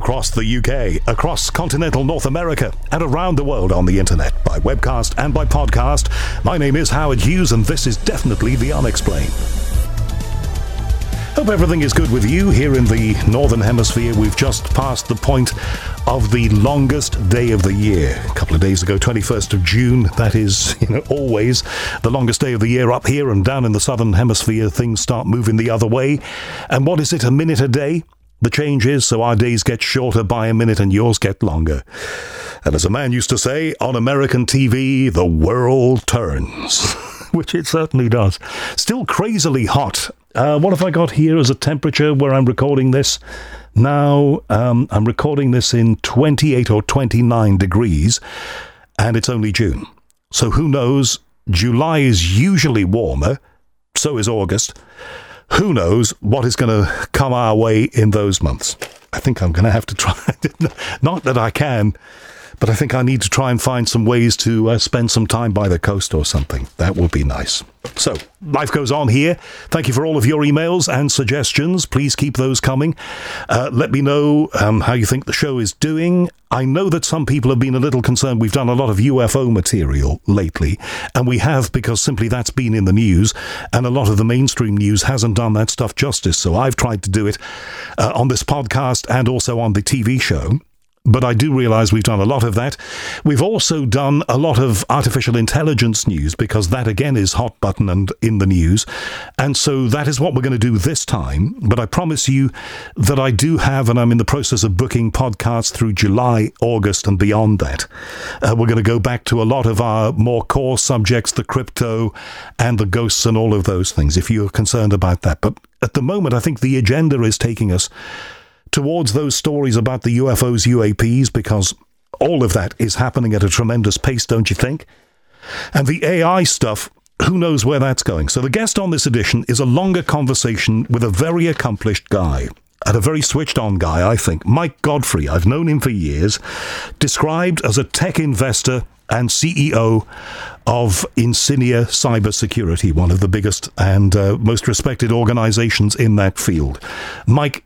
across the UK, across continental North America, and around the world on the internet, by webcast and by podcast. My name is Howard Hughes, and this is definitely The Unexplained. Hope everything is good with you here in the Northern Hemisphere. We've just passed the point of the longest day of the year. A couple of days ago, 21st of June, that is, always the longest day of the year up here, and down in the Southern Hemisphere, things start moving the other way. And what is it, a minute a day? The change is, so our days get shorter by a minute and yours get longer. And as a man used to say, on American TV, the world turns. Which it certainly does. Still crazily hot. What have I got here as a temperature where I'm recording this? Now, I'm recording this in 28 or 29 degrees, and it's only June. So who knows? July is usually warmer. So is August. Who knows what is going to come our way in those months? I think I'm going to have to try. Not that I can, but I think I need to try and find some ways to spend some time by the coast or something. That would be nice. So, life goes on here. Thank you for all of your emails and suggestions. Please keep those coming. Let me know how you think the show is doing. I know that some people have been a little concerned. We've done a lot of UFO material lately, and we have because simply that's been in the news, and a lot of the mainstream news hasn't done that stuff justice. So I've tried to do it on this podcast and also on the TV show. But I do realise we've done a lot of that. We've also done a lot of artificial intelligence news, because that again is hot button and in the news. And so that is what we're going to do this time. But I promise you that I do have, and I'm in the process of booking podcasts through July, August and beyond that. We're going to go back to a lot of our more core subjects, the crypto and the ghosts and all of those things, if you're concerned about that. But at the moment, I think the agenda is taking us towards those stories about the UFOs, UAPs, because all of that is happening at a tremendous pace, don't you think? And the AI stuff, who knows where that's going? So the guest on this edition is a longer conversation with a very accomplished guy, and a very switched-on guy, I think. Mike Godfrey, I've known him for years, described as a tech investor and CEO of Insignia Cybersecurity, one of the biggest and most respected organizations in that field. Mike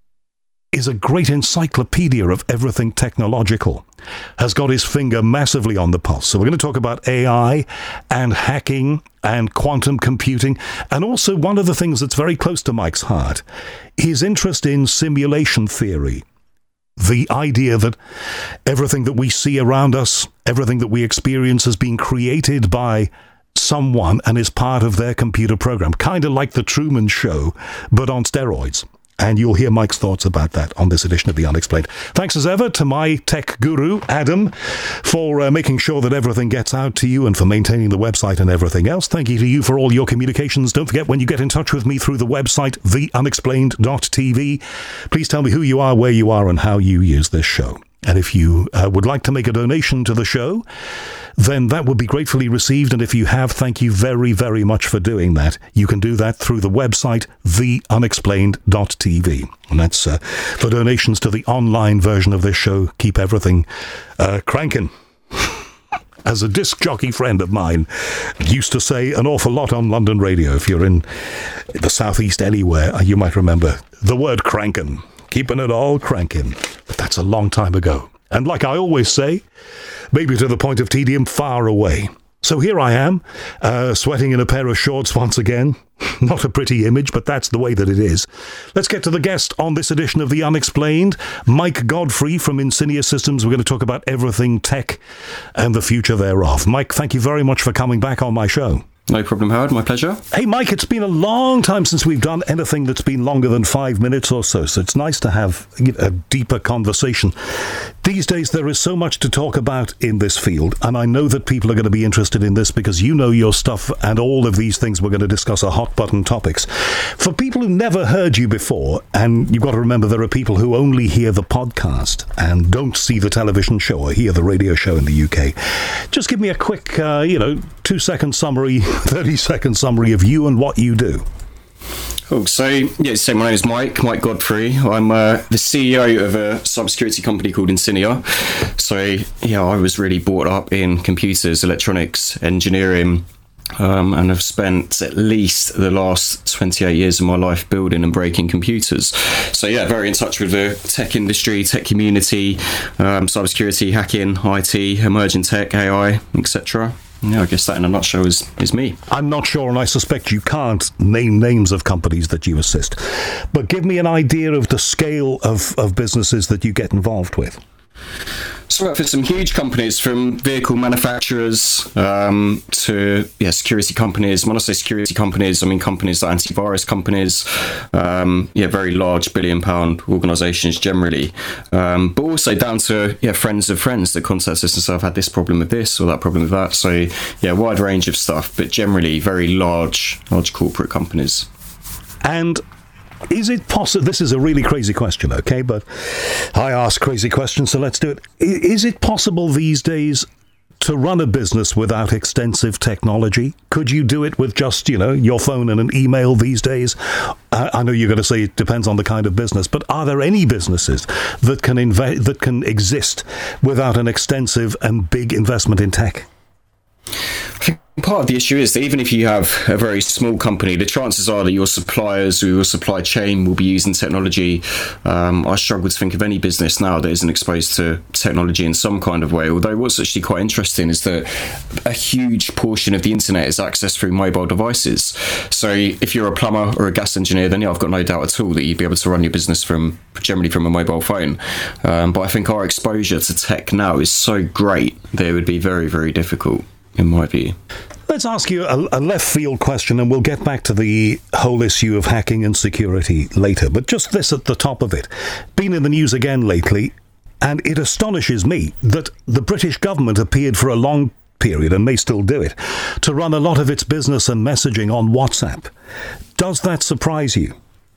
is a great encyclopedia of everything technological, has got his finger massively on the pulse. So we're going to talk about AI and hacking and quantum computing, and also one of the things that's very close to Mike's heart, his interest in simulation theory. The idea that everything that we see around us, everything that we experience has been created by someone and is part of their computer program, kind of like the Truman Show, but on steroids. And you'll hear Mike's thoughts about that on this edition of The Unexplained. Thanks as ever to my tech guru, Adam, for making sure that everything gets out to you and for maintaining the website and everything else. Thank you to you for all your communications. Don't forget, when you get in touch with me through the website, theunexplained.tv, please tell me who you are, where you are, and how you use this show. And if you would like to make a donation to the show, then that would be gratefully received. And if you have, thank you very, very much for doing that. You can do that through the website, theunexplained.tv. And that's for donations to the online version of this show. Keep everything cranking. As a disc jockey friend of mine used to say an awful lot on London radio, if you're in the southeast anywhere, you might remember the word crankin'. Keeping it all cranking. But that's a long time ago. And like I always say, maybe to the point of tedium, far away. So here I am, sweating in a pair of shorts once again. Not a pretty image, but that's the way that it is. Let's get to the guest on this edition of The Unexplained, Mike Godfrey from Insignia Systems. We're going to talk about everything tech and the future thereof. Mike, thank you very much for coming back on my show. No problem, Howard. My pleasure. Hey, Mike, it's been a long time since we've done anything that's been longer than 5 minutes or so, so it's nice to have a deeper conversation. These days, there is so much to talk about in this field, and I know that people are going to be interested in this because you know your stuff, and all of these things we're going to discuss are hot-button topics. For people who never heard you before, and you've got to remember there are people who only hear the podcast and don't see the television show or hear the radio show in the UK, just give me a quick, 2-second summary, 30-second summary of you and what you do. Cool. So my name is Mike Godfrey. I'm the CEO of a cybersecurity company called Insignia. So, I was really brought up in computers, electronics, engineering, and I've spent at least the last 28 years of my life building and breaking computers. So yeah, very in touch with the tech industry, tech community, cybersecurity, hacking, IT, emerging tech, AI, etc. Yeah, I guess that in a nutshell is me. I'm not sure, and I suspect you can't name names of companies that you assist. But give me an idea of the scale of businesses that you get involved with. So I work for some huge companies, from vehicle manufacturers to security companies. When I say security companies, I mean companies like antivirus companies, very large billion-pound organisations generally, but also down to friends of friends that contact us and say, I've had this problem with this or that problem with that. So wide range of stuff, but generally very large corporate companies. And is it possible, this is a really crazy question, okay, but I ask crazy questions, so let's do it. Is it possible these days to run a business without extensive technology? Could you do it with just, your phone and an email these days? I know you're going to say it depends on the kind of business, but are there any businesses that can exist without an extensive and big investment in tech? I think part of the issue is that even if you have a very small company, the chances are that your suppliers or your supply chain will be using technology. I struggle to think of any business now that isn't exposed to technology in some kind of way. Although what's actually quite interesting is that a huge portion of the internet is accessed through mobile devices. So if you're a plumber or a gas engineer, then I've got no doubt at all that you'd be able to run your business generally from a mobile phone. But I think our exposure to tech now is so great that it would be very, very difficult, in my view. Let's ask you a left field question, and we'll get back to the whole issue of hacking and security later. But just this at the top of it. Been in the news again lately, and it astonishes me that the British government appeared for a long period, and may still do it, to run a lot of its business and messaging on WhatsApp. Does that surprise you?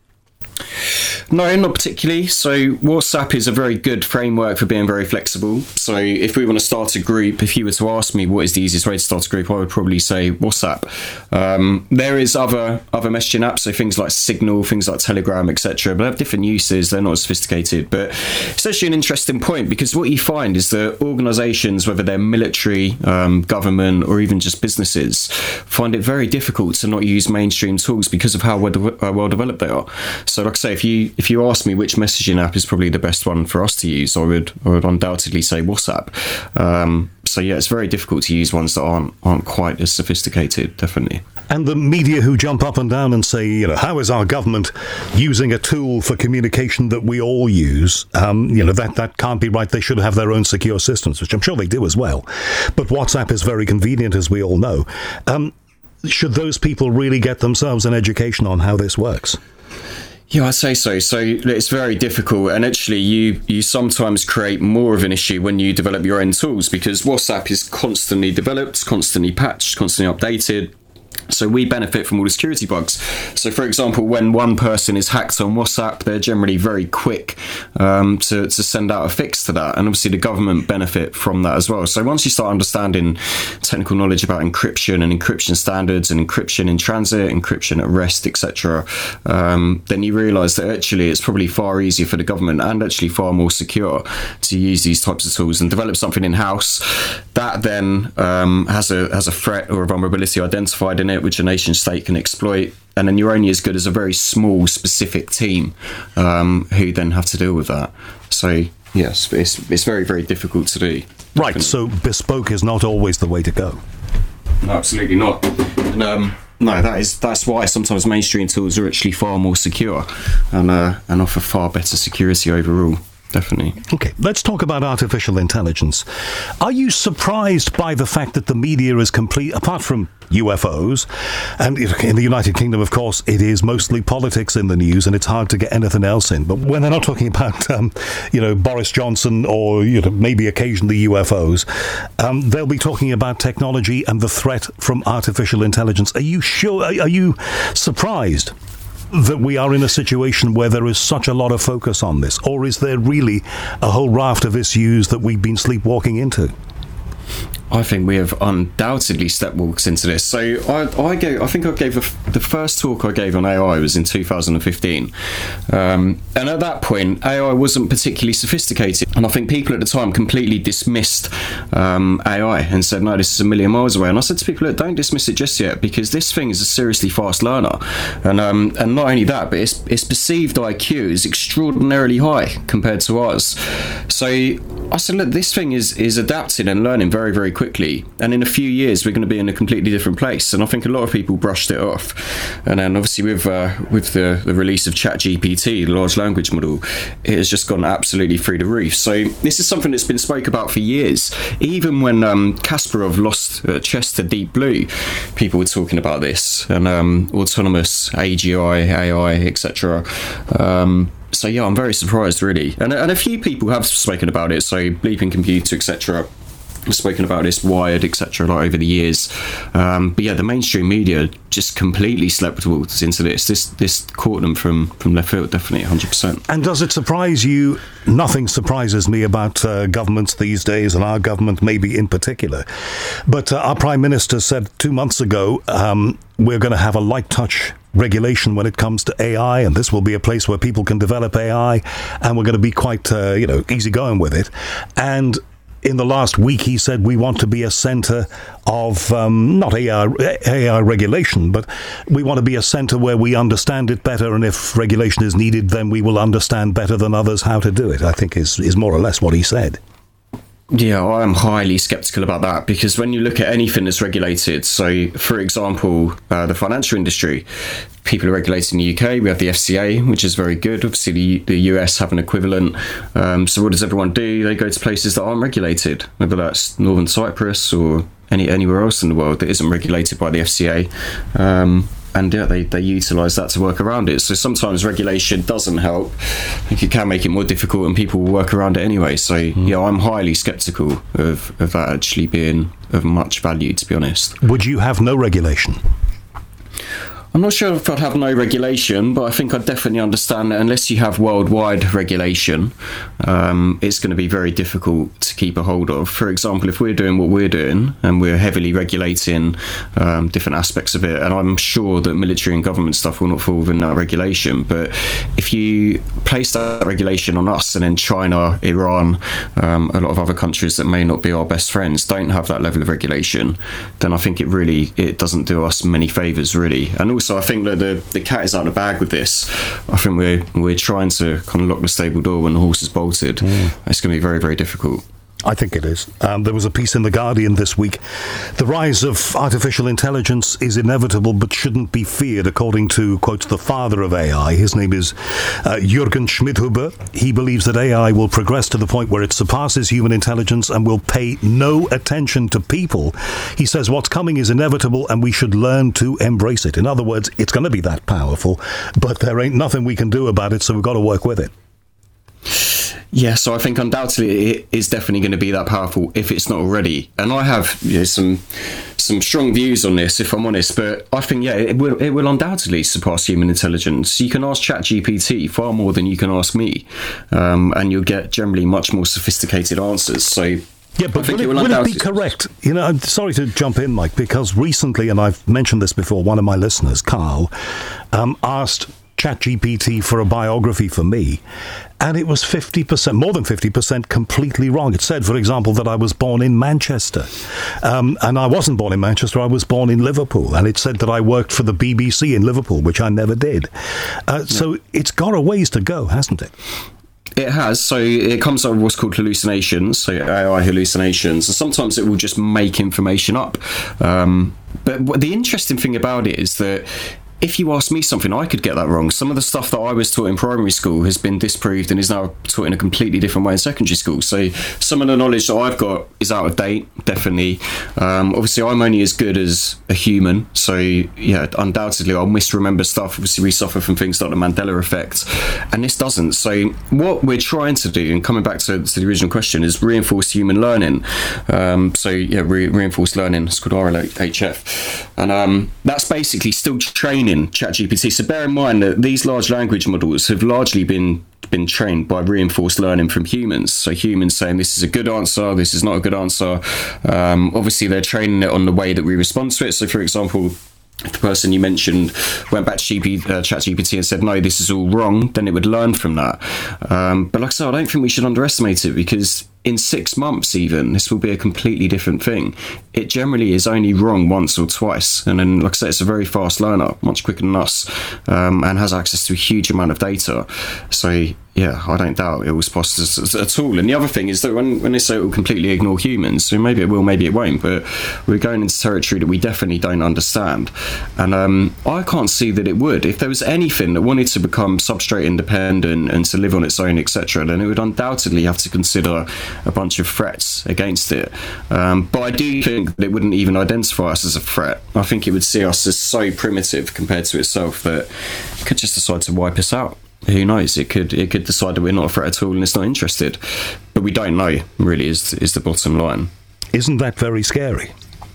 No, not particularly. So WhatsApp is a very good framework for being very flexible. So if we want to start a group, if you were to ask me what is the easiest way to start a group, I would probably say WhatsApp. There is other messaging apps, so things like Signal, things like Telegram, etc. But they have different uses. They're not as sophisticated. But it's actually an interesting point, because what you find is that organisations, whether they're military, government, or even just businesses, find it very difficult to not use mainstream tools because of how well developed they are. So like I say, if you ask me which messaging app is probably the best one for us to use, I would undoubtedly say WhatsApp. So yeah, it's very difficult to use ones that aren't quite as sophisticated, definitely. And the media who jump up and down and say, how is our government using a tool for communication that we all use? That can't be right. They should have their own secure systems, which I'm sure they do as well. But WhatsApp is very convenient, as we all know. Should those people really get themselves an education on how this works? Yeah, I'd say so. So it's very difficult, and actually you sometimes create more of an issue when you develop your own tools, because WhatsApp is constantly developed, constantly patched, constantly updated. So we benefit from all the security bugs. So for example, when one person is hacked on WhatsApp, they're generally very quick to send out a fix to that. And obviously the government benefit from that as well. So once you start understanding technical knowledge about encryption and encryption standards and encryption in transit, encryption at rest, etc., then you realise that actually it's probably far easier for the government and actually far more secure to use these types of tools and develop something in-house that then has a threat or a vulnerability identified in it, which a nation state can exploit, and then you're only as good as a very small specific team who then have to deal with that. So yes, it's very, very difficult to do. Right, so bespoke is not always the way to go. No, absolutely not. And, no, that's why sometimes mainstream tools are actually far more secure and offer far better security overall. Definitely. Okay, let's talk about artificial intelligence. Are you surprised by the fact that the media is complete, apart from UFOs, and in the United Kingdom, of course, it is mostly politics in the news, and it's hard to get anything else in. But when they're not talking about, Boris Johnson or maybe occasionally UFOs, they'll be talking about technology and the threat from artificial intelligence. Are you sure? Are you surprised that we are in a situation where there is such a lot of focus on this? Or is there really a whole raft of issues that we've been sleepwalking into? I think we have undoubtedly stepwalks into this. So I think I gave the first talk I gave on AI was in 2015, and at that point AI wasn't particularly sophisticated, and I think people at the time completely dismissed AI and said, no, this is a million miles away. And I said to people, look, don't dismiss it just yet, because this thing is a seriously fast learner, and not only that, but its perceived IQ is extraordinarily high compared to ours. So I said, look, this thing is adapting and learning very, very quickly, and in a few years we're going to be in a completely different place. And I think a lot of people brushed it off, and then obviously with the release of ChatGPT, the large language model, it has just gone absolutely through the roof. So this is something that's been spoke about for years. Even when Kasparov lost chess to Deep Blue, people were talking about this, and autonomous AGI, AI, etc. So yeah, I'm very surprised, really, and a few people have spoken about it. So Bleeping Computer, etc., have spoken about this, Wired, etc., like over the years. But yeah, the mainstream media just completely slept into this. This caught them from left field, definitely, 100%. And does it surprise you? Nothing surprises me about governments these days, and our government maybe in particular. But our Prime Minister said 2 months ago, we're going to have a light touch regulation when it comes to AI, and this will be a place where people can develop AI, and we're going to be quite easygoing with it. And in the last week, he said we want to be a centre of not AI regulation, but we want to be a centre where we understand it better, and if regulation is needed, then we will understand better than others how to do it, I think is more or less what he said. Yeah, I'm highly sceptical about that, because when you look at anything that's regulated, so for example, the financial industry, people are regulated in the UK. We have the FCA, which is very good. Obviously, the US have an equivalent. So what does everyone do? They go to places that aren't regulated, whether that's Northern Cyprus or anywhere else in the world that isn't regulated by the FCA. And yeah, they utilise that to work around it. So sometimes regulation doesn't help. I think it can make it more difficult, and people will work around it anyway. So yeah, I'm highly sceptical of that actually being of much value, to be honest. Would you have no regulation? I'm not sure if I'd have no regulation, but I think I'd definitely understand that unless you have worldwide regulation, it's going to be very difficult to keep a hold of. For example, if we're doing what we're doing and we're heavily regulating different aspects of it, and I'm sure that military and government stuff will not fall within that regulation, but if you place that regulation on us and then China, Iran, a lot of other countries that may not be our best friends don't have that level of regulation, then I think it doesn't do us many favours, really. And also, I think that the cat is out of the bag with this. I think we're trying to kind of lock the stable door when the horse is bolted. It's going to be very, very difficult. I think it is. There was a piece in The Guardian this week. The rise of artificial intelligence is inevitable but shouldn't be feared, according to, quote, the father of AI. His name is Jürgen Schmidhuber. He believes that AI will progress to the point where it surpasses human intelligence and will pay no attention to people. He says what's coming is inevitable and we should learn to embrace it. In other words, it's going to be that powerful, but there ain't nothing we can do about it, so we've got to work with it. Yeah, so I think undoubtedly it is definitely going to be that powerful if it's not already. And I have some strong views on this, if I'm honest, but I think, yeah, it will undoubtedly surpass human intelligence. You can ask ChatGPT far more than you can ask me, and you'll get generally much more sophisticated answers. So yeah, but would it be correct? You know, I'm sorry to jump in, Mike, because recently, and I've mentioned this before, one of my listeners, Carl, asked ChatGPT for a biography for me, and it was 50%, more than 50% completely wrong. It said, for example, that I was born in Manchester, and I wasn't born in Manchester, I was born in Liverpool, and it said that I worked for the BBC in Liverpool, which I never did. So it's got a ways to go, hasn't it? It has. So it comes up with what's called hallucinations, so AI hallucinations, and sometimes it will just make information up. But the interesting thing about it is that if you ask me something, I could get that wrong. Some of the stuff that I was taught in primary school has been disproved and is now taught in a completely different way in secondary school. So some of the knowledge that I've got is out of date, definitely. Obviously, I'm only as good as a human. So, yeah, undoubtedly, I'll misremember stuff. Obviously, we suffer from things like the Mandela effect, and this doesn't. So what we're trying to do, and coming back to the original question, is reinforce human learning. Reinforced learning, it's called RLHF. And that's basically still training training ChatGPT. So bear in mind that these large language models have largely been trained by reinforced learning from humans. So humans saying this is a good answer, this is not a good answer. Obviously, they're training it on the way that we respond to it. So, for example, if the person you mentioned went back to ChatGPT and said, no, this is all wrong, then it would learn from that. But like I said, I don't think we should underestimate it, because in 6 months even, this will be a completely different thing. It generally is only wrong once or twice. And then, like I said, it's a very fast learner, much quicker than us, and has access to a huge amount of data. So, yeah, I don't doubt it will spot us at all. And the other thing is that when they say it will completely ignore humans, so maybe it will, maybe it won't, but we're going into territory that we definitely don't understand. And I can't see that it would. If there was anything that wanted to become substrate independent and to live on its own, etc., then it would undoubtedly have to consider a bunch of threats against it. But I do think that it wouldn't even identify us as a threat. I think it would see us as so primitive compared to itself that it could just decide to wipe us out. Who knows? It could decide that we're not a threat at all and it's not interested. But we don't know, really, is the bottom line. Isn't that very scary?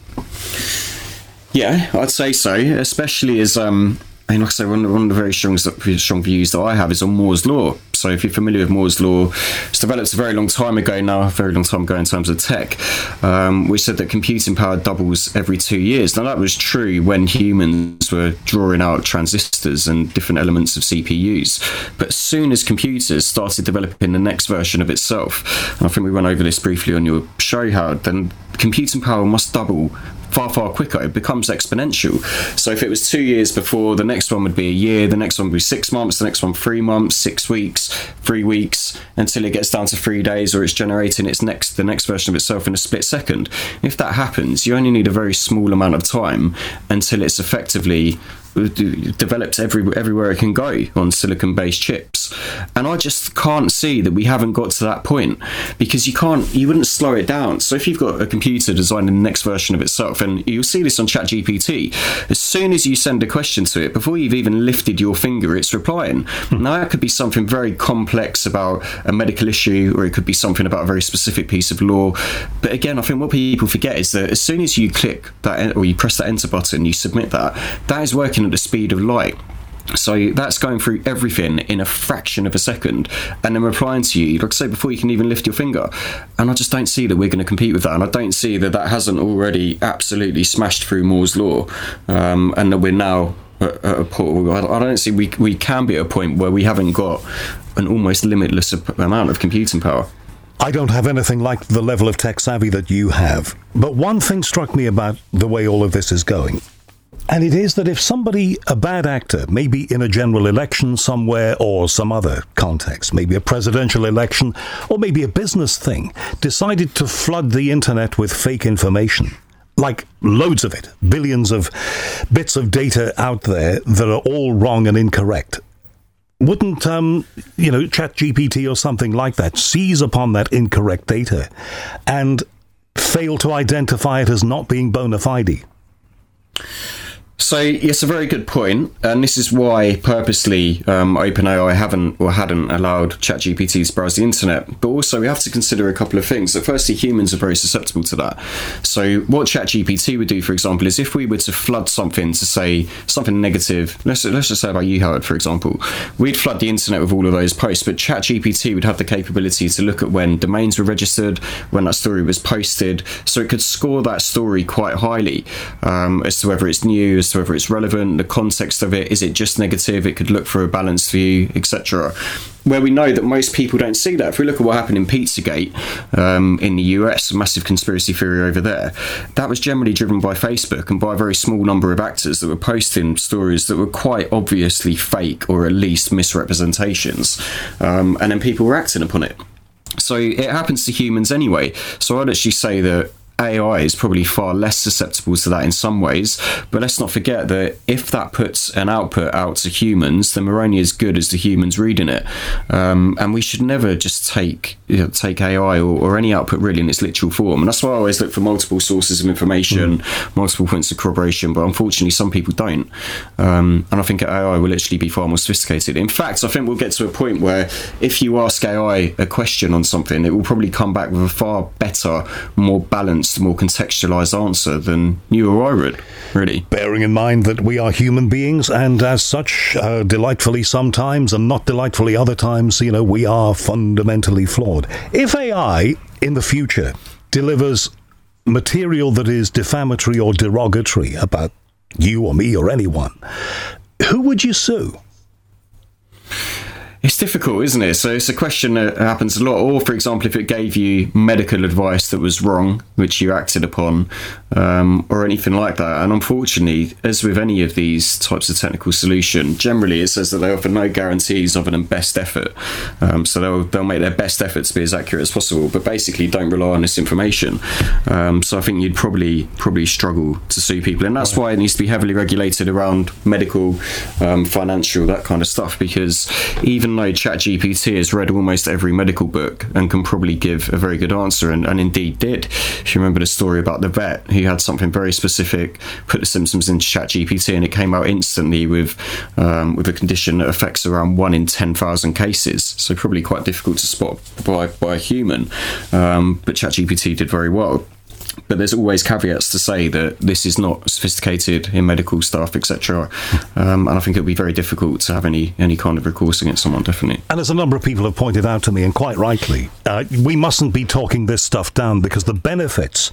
Yeah, I'd say so, especially as like I say, one of the very strong views that I have is on Moore's Law. So if you're familiar with Moore's Law, it's developed a very long time ago now, a very long time ago in terms of tech, which said that computing power doubles every 2 years. Now, that was true when humans were drawing out transistors and different elements of CPUs. But as soon as computers started developing the next version of itself, and I think we went over this briefly on your show, Howard, then computing power must double far quicker. It becomes exponential. So if it was 2 years before, the next one would be a year, the next one would be 6 months, the next one 3 months, 6 weeks, 3 weeks, until it gets down to 3 days, or it's generating the next version of itself in a split second. If that happens, you only need a very small amount of time until it's effectively developed everywhere it can go on silicon-based chips. And I just can't see that we haven't got to that point, because you wouldn't slow it down. So if you've got a computer designing the next version of itself, and you'll see this on ChatGPT, as soon as you send a question to it, before you've even lifted your finger, it's replying. Now, that could be something very complex about a medical issue, or it could be something about a very specific piece of law. But again, I think what people forget is that as soon as you click that, or you press that enter button, you submit that is working at the speed of light. So that's going through everything in a fraction of a second and then replying to you, like I say, before you can even lift your finger. And I just don't see that we're going to compete with that. And I don't see that hasn't already absolutely smashed through Moore's Law, and that we're now at a point. I don't see we can be at a point where we haven't got an almost limitless amount of computing power. I don't have anything like the level of tech savvy that you have. But one thing struck me about the way all of this is going. And it is that if somebody, a bad actor, maybe in a general election somewhere or some other context, maybe a presidential election or maybe a business thing, decided to flood the internet with fake information, like loads of it, billions of bits of data out there that are all wrong and incorrect, wouldn't, ChatGPT or something like that seize upon that incorrect data and fail to identify it as not being bona fide? So it's a very good point, and this is why purposely OpenAI hadn't allowed ChatGPT to browse the internet. But also we have to consider a couple of things. So firstly, humans are very susceptible to that. So what ChatGPT would do, for example, is if we were to flood something, to say something negative, let's just say about you, Howard, for example, we'd flood the internet with all of those posts, but ChatGPT would have the capability to look at when domains were registered, when that story was posted, so it could score that story quite highly as to whether it's new, as to whether it's relevant, the context of it, is it just negative, it could look for a balanced view, etc. Where we know that most people don't see that. If we look at what happened in Pizzagate in the US, a massive conspiracy theory over there, that was generally driven by Facebook and by a very small number of actors that were posting stories that were quite obviously fake or at least misrepresentations, and then people were acting upon it. So it happens to humans anyway. So I'd actually say that AI is probably far less susceptible to that in some ways, but let's not forget that if that puts an output out to humans, then we're only as good as the humans reading it, and we should never just take AI or any output really in its literal form. And that's why I always look for multiple sources of information, multiple points of corroboration, but unfortunately some people don't, and I think AI will literally be far more sophisticated. In fact, I think we'll get to a point where if you ask AI a question on something, it will probably come back with a far better, more balanced nuanced, more contextualized answer than you or I would, really. Bearing in mind that we are human beings, and as such, delightfully sometimes and not delightfully other times, we are fundamentally flawed. If AI in the future delivers material that is defamatory or derogatory about you or me or anyone, who would you sue? It's difficult, isn't it? So it's a question that happens a lot. Or, for example, if it gave you medical advice that was wrong, which you acted upon, or anything like that. And unfortunately, as with any of these types of technical solution, generally it says that they offer no guarantees other than best effort. So they'll make their best effort to be as accurate as possible, but basically don't rely on this information. So I think you'd probably struggle to sue people. And that's why it needs to be heavily regulated around medical, financial, that kind of stuff, because even though ChatGPT has read almost every medical book and can probably give a very good answer, and indeed did. If you remember the story about the vet who had something very specific, put the symptoms into ChatGPT, and it came out instantly with a condition that affects around 1 in 10,000 cases. So probably quite difficult to spot by a human. But ChatGPT did very well. But there's always caveats to say that this is not sophisticated in medical stuff, etc. And I think it would be very difficult to have any kind of recourse against someone, definitely. And as a number of people have pointed out to me, and quite rightly, we mustn't be talking this stuff down, because the benefits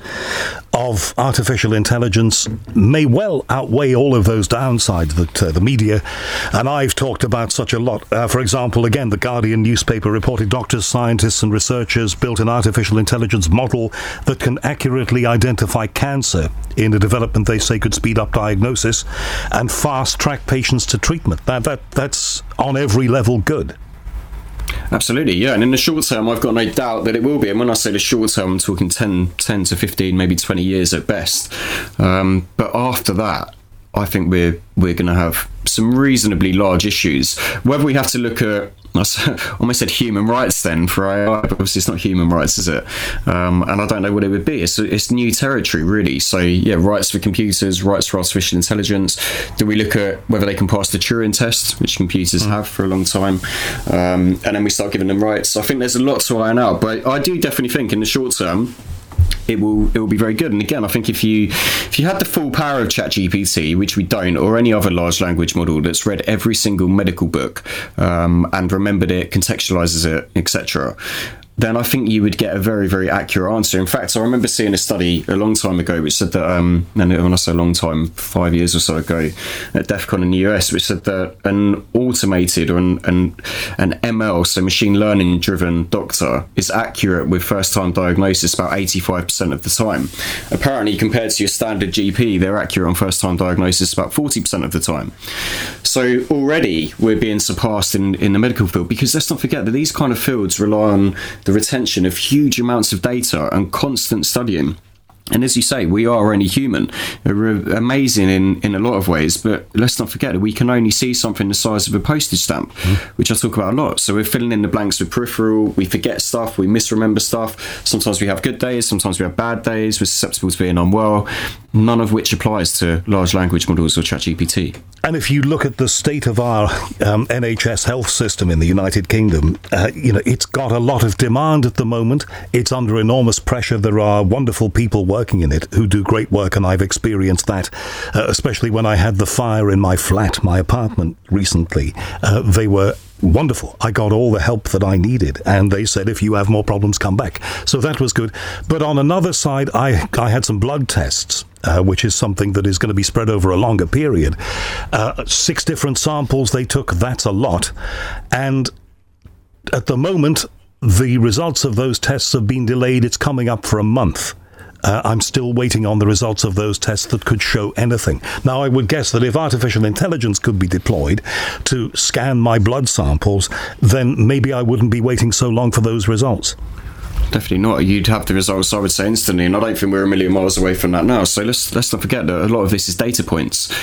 of artificial intelligence may well outweigh all of those downsides that the media and I've talked about such a lot. For example, again, the Guardian newspaper reported doctors, scientists and researchers built an artificial intelligence model that can accurately identify cancer in a development they say could speed up diagnosis and fast-track patients to treatment. That's on every level good. Absolutely, yeah. And in the short term, I've got no doubt that it will be. And when I say the short term, I'm talking 10 to 15, maybe 20 years at best. But after that, I think we're going to have some reasonably large issues. Whether we have to look at, I almost said human rights then for AI, but obviously it's not human rights, is it? And I don't know what it would be. It's new territory, really. So yeah, rights for computers, rights for artificial intelligence. Do we look at whether they can pass the Turing test, which computers have for a long time, and then we start giving them rights? So I think there's a lot to iron out, but I do definitely think in the short term it will be very good. And again, I think if you had the full power of ChatGPT, which we don't, or any other large language model that's read every single medical book and remembered it, contextualizes it, etc., then I think you would get a very, very accurate answer. In fact, I remember seeing a study a long time ago which said that, and when I say a long time, 5 years or so ago, at DEF CON in the US, which said that an automated or an ML, so machine learning driven doctor, is accurate with first time diagnosis about 85% of the time. Apparently, compared to your standard GP, they're accurate on first time diagnosis about 40% of the time. So already we're being surpassed in the medical field, because let's not forget that these kind of fields rely on the retention of huge amounts of data and constant studying. And as you say, we are only human. We're amazing in a lot of ways, but let's not forget that we can only see something the size of a postage stamp, which I talk about a lot. So we're filling in the blanks with peripheral, we forget stuff, we misremember stuff. Sometimes we have good days, sometimes we have bad days, we're susceptible to being unwell, none of which applies to large language models or ChatGPT. And if you look at the state of our NHS health system in the United Kingdom, it's got a lot of demand at the moment. It's under enormous pressure. There are wonderful people working in it who do great work, and I've experienced that, especially when I had the fire in my flat, my apartment recently. They were wonderful. I got all the help that I needed, and they said, if you have more problems, come back. So that was good. But on another side, I had some blood tests, which is something that is going to be spread over a longer period. 6 different samples they took, that's a lot. And at the moment, the results of those tests have been delayed. It's coming up for a month. I'm still waiting on the results of those tests that could show anything. Now, I would guess that if artificial intelligence could be deployed to scan my blood samples, then maybe I wouldn't be waiting so long for those results. Definitely not. You'd have the results, I would say, instantly, and I don't think we're a million miles away from that now. So let's not forget that a lot of this is data points,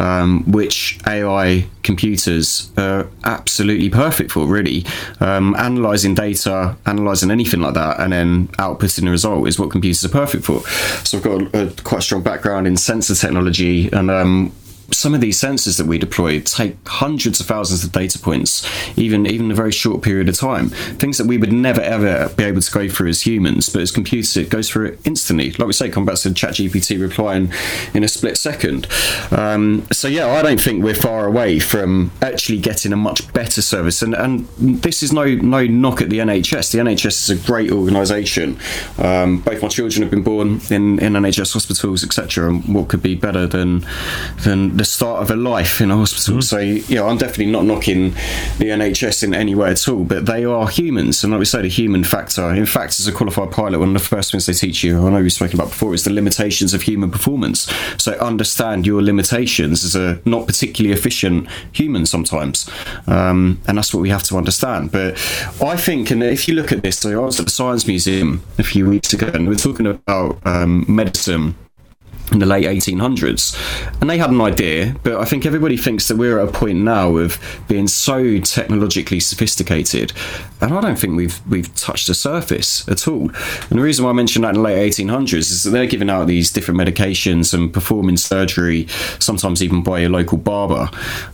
which AI computers are absolutely perfect for, really. Analysing data, analysing anything like that, and then outputting the result is what computers are perfect for. So I've got a quite strong background in sensor technology, and some of these sensors that we deploy take hundreds of thousands of data points, even in a very short period of time. Things that we would never ever be able to go through as humans, but as computers it goes through it instantly. Like we say, come back to ChatGPT replying in a split second. So yeah, I don't think we're far away from actually getting a much better service. And this is no knock at the NHS. The NHS is a great organisation. Both my children have been born in NHS hospitals, etc. And what could be better than the start of a life in a hospital? So I'm definitely not knocking the NHS in any way at all, but they are humans, and like we say, the human factor. In fact, as a qualified pilot, one of the first things they teach you, I know we've spoken about before, is the limitations of human performance. So understand your limitations as a not particularly efficient human sometimes, and that's what we have to understand. But I think, and if you look at this, so I was at the Science Museum a few weeks ago, and we're talking about medicine in the late 1800s, and they had an idea, but I think everybody thinks that we're at a point now of being so technologically sophisticated, and I don't think we've touched the surface at all. And the reason why I mentioned that in the late 1800s is that they're giving out these different medications and performing surgery, sometimes even by a local barber,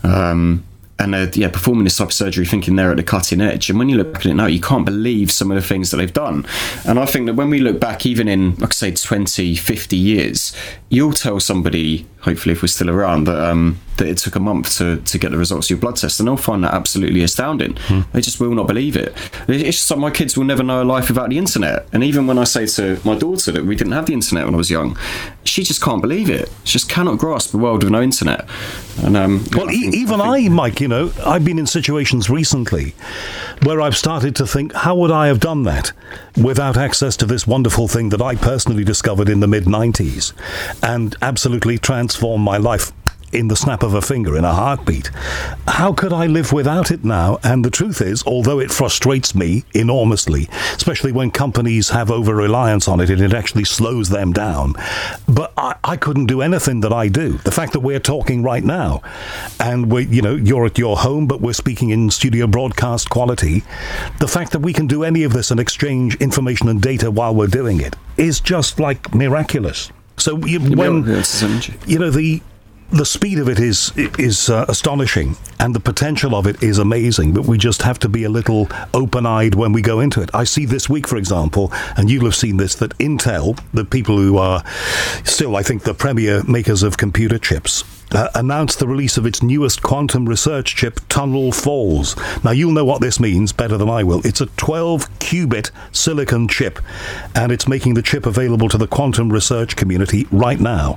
and they're performing this type of surgery thinking they're at the cutting edge. And when you look at it now, you can't believe some of the things that they've done. And I think that when we look back, even in, like I say, 20, 50 years, you'll tell somebody, hopefully if we're still around, that it took a month to get the results of your blood test, and they'll find that absolutely astounding. They just will not believe it. It's just like my kids will never know a life without the internet. And even when I say to my daughter that we didn't have the internet when I was young, she just can't believe it. She just cannot grasp a world with no internet. And I, Mike, I've been in situations recently where I've started to think, how would I have done that without access to this wonderful thing that I personally discovered in the mid-90s and absolutely transformed my life in the snap of a finger, in a heartbeat? How could I live without it now? And the truth is, although it frustrates me enormously, especially when companies have over-reliance on it and it actually slows them down, but I couldn't do anything that I do. The fact that we're talking right now, and you're at your home, but we're speaking in studio broadcast quality, the fact that we can do any of this and exchange information and data while we're doing it is just like miraculous. So the speed of it is astonishing, and the potential of it is amazing, but we just have to be a little open-eyed when we go into it. I see this week, for example, and you'll have seen this, that Intel, the people who are still, I think, the premier makers of computer chips, announced the release of its newest quantum research chip, Tunnel Falls. Now, you'll know what this means better than I will. It's a 12-qubit silicon chip, and it's making the chip available to the quantum research community right now.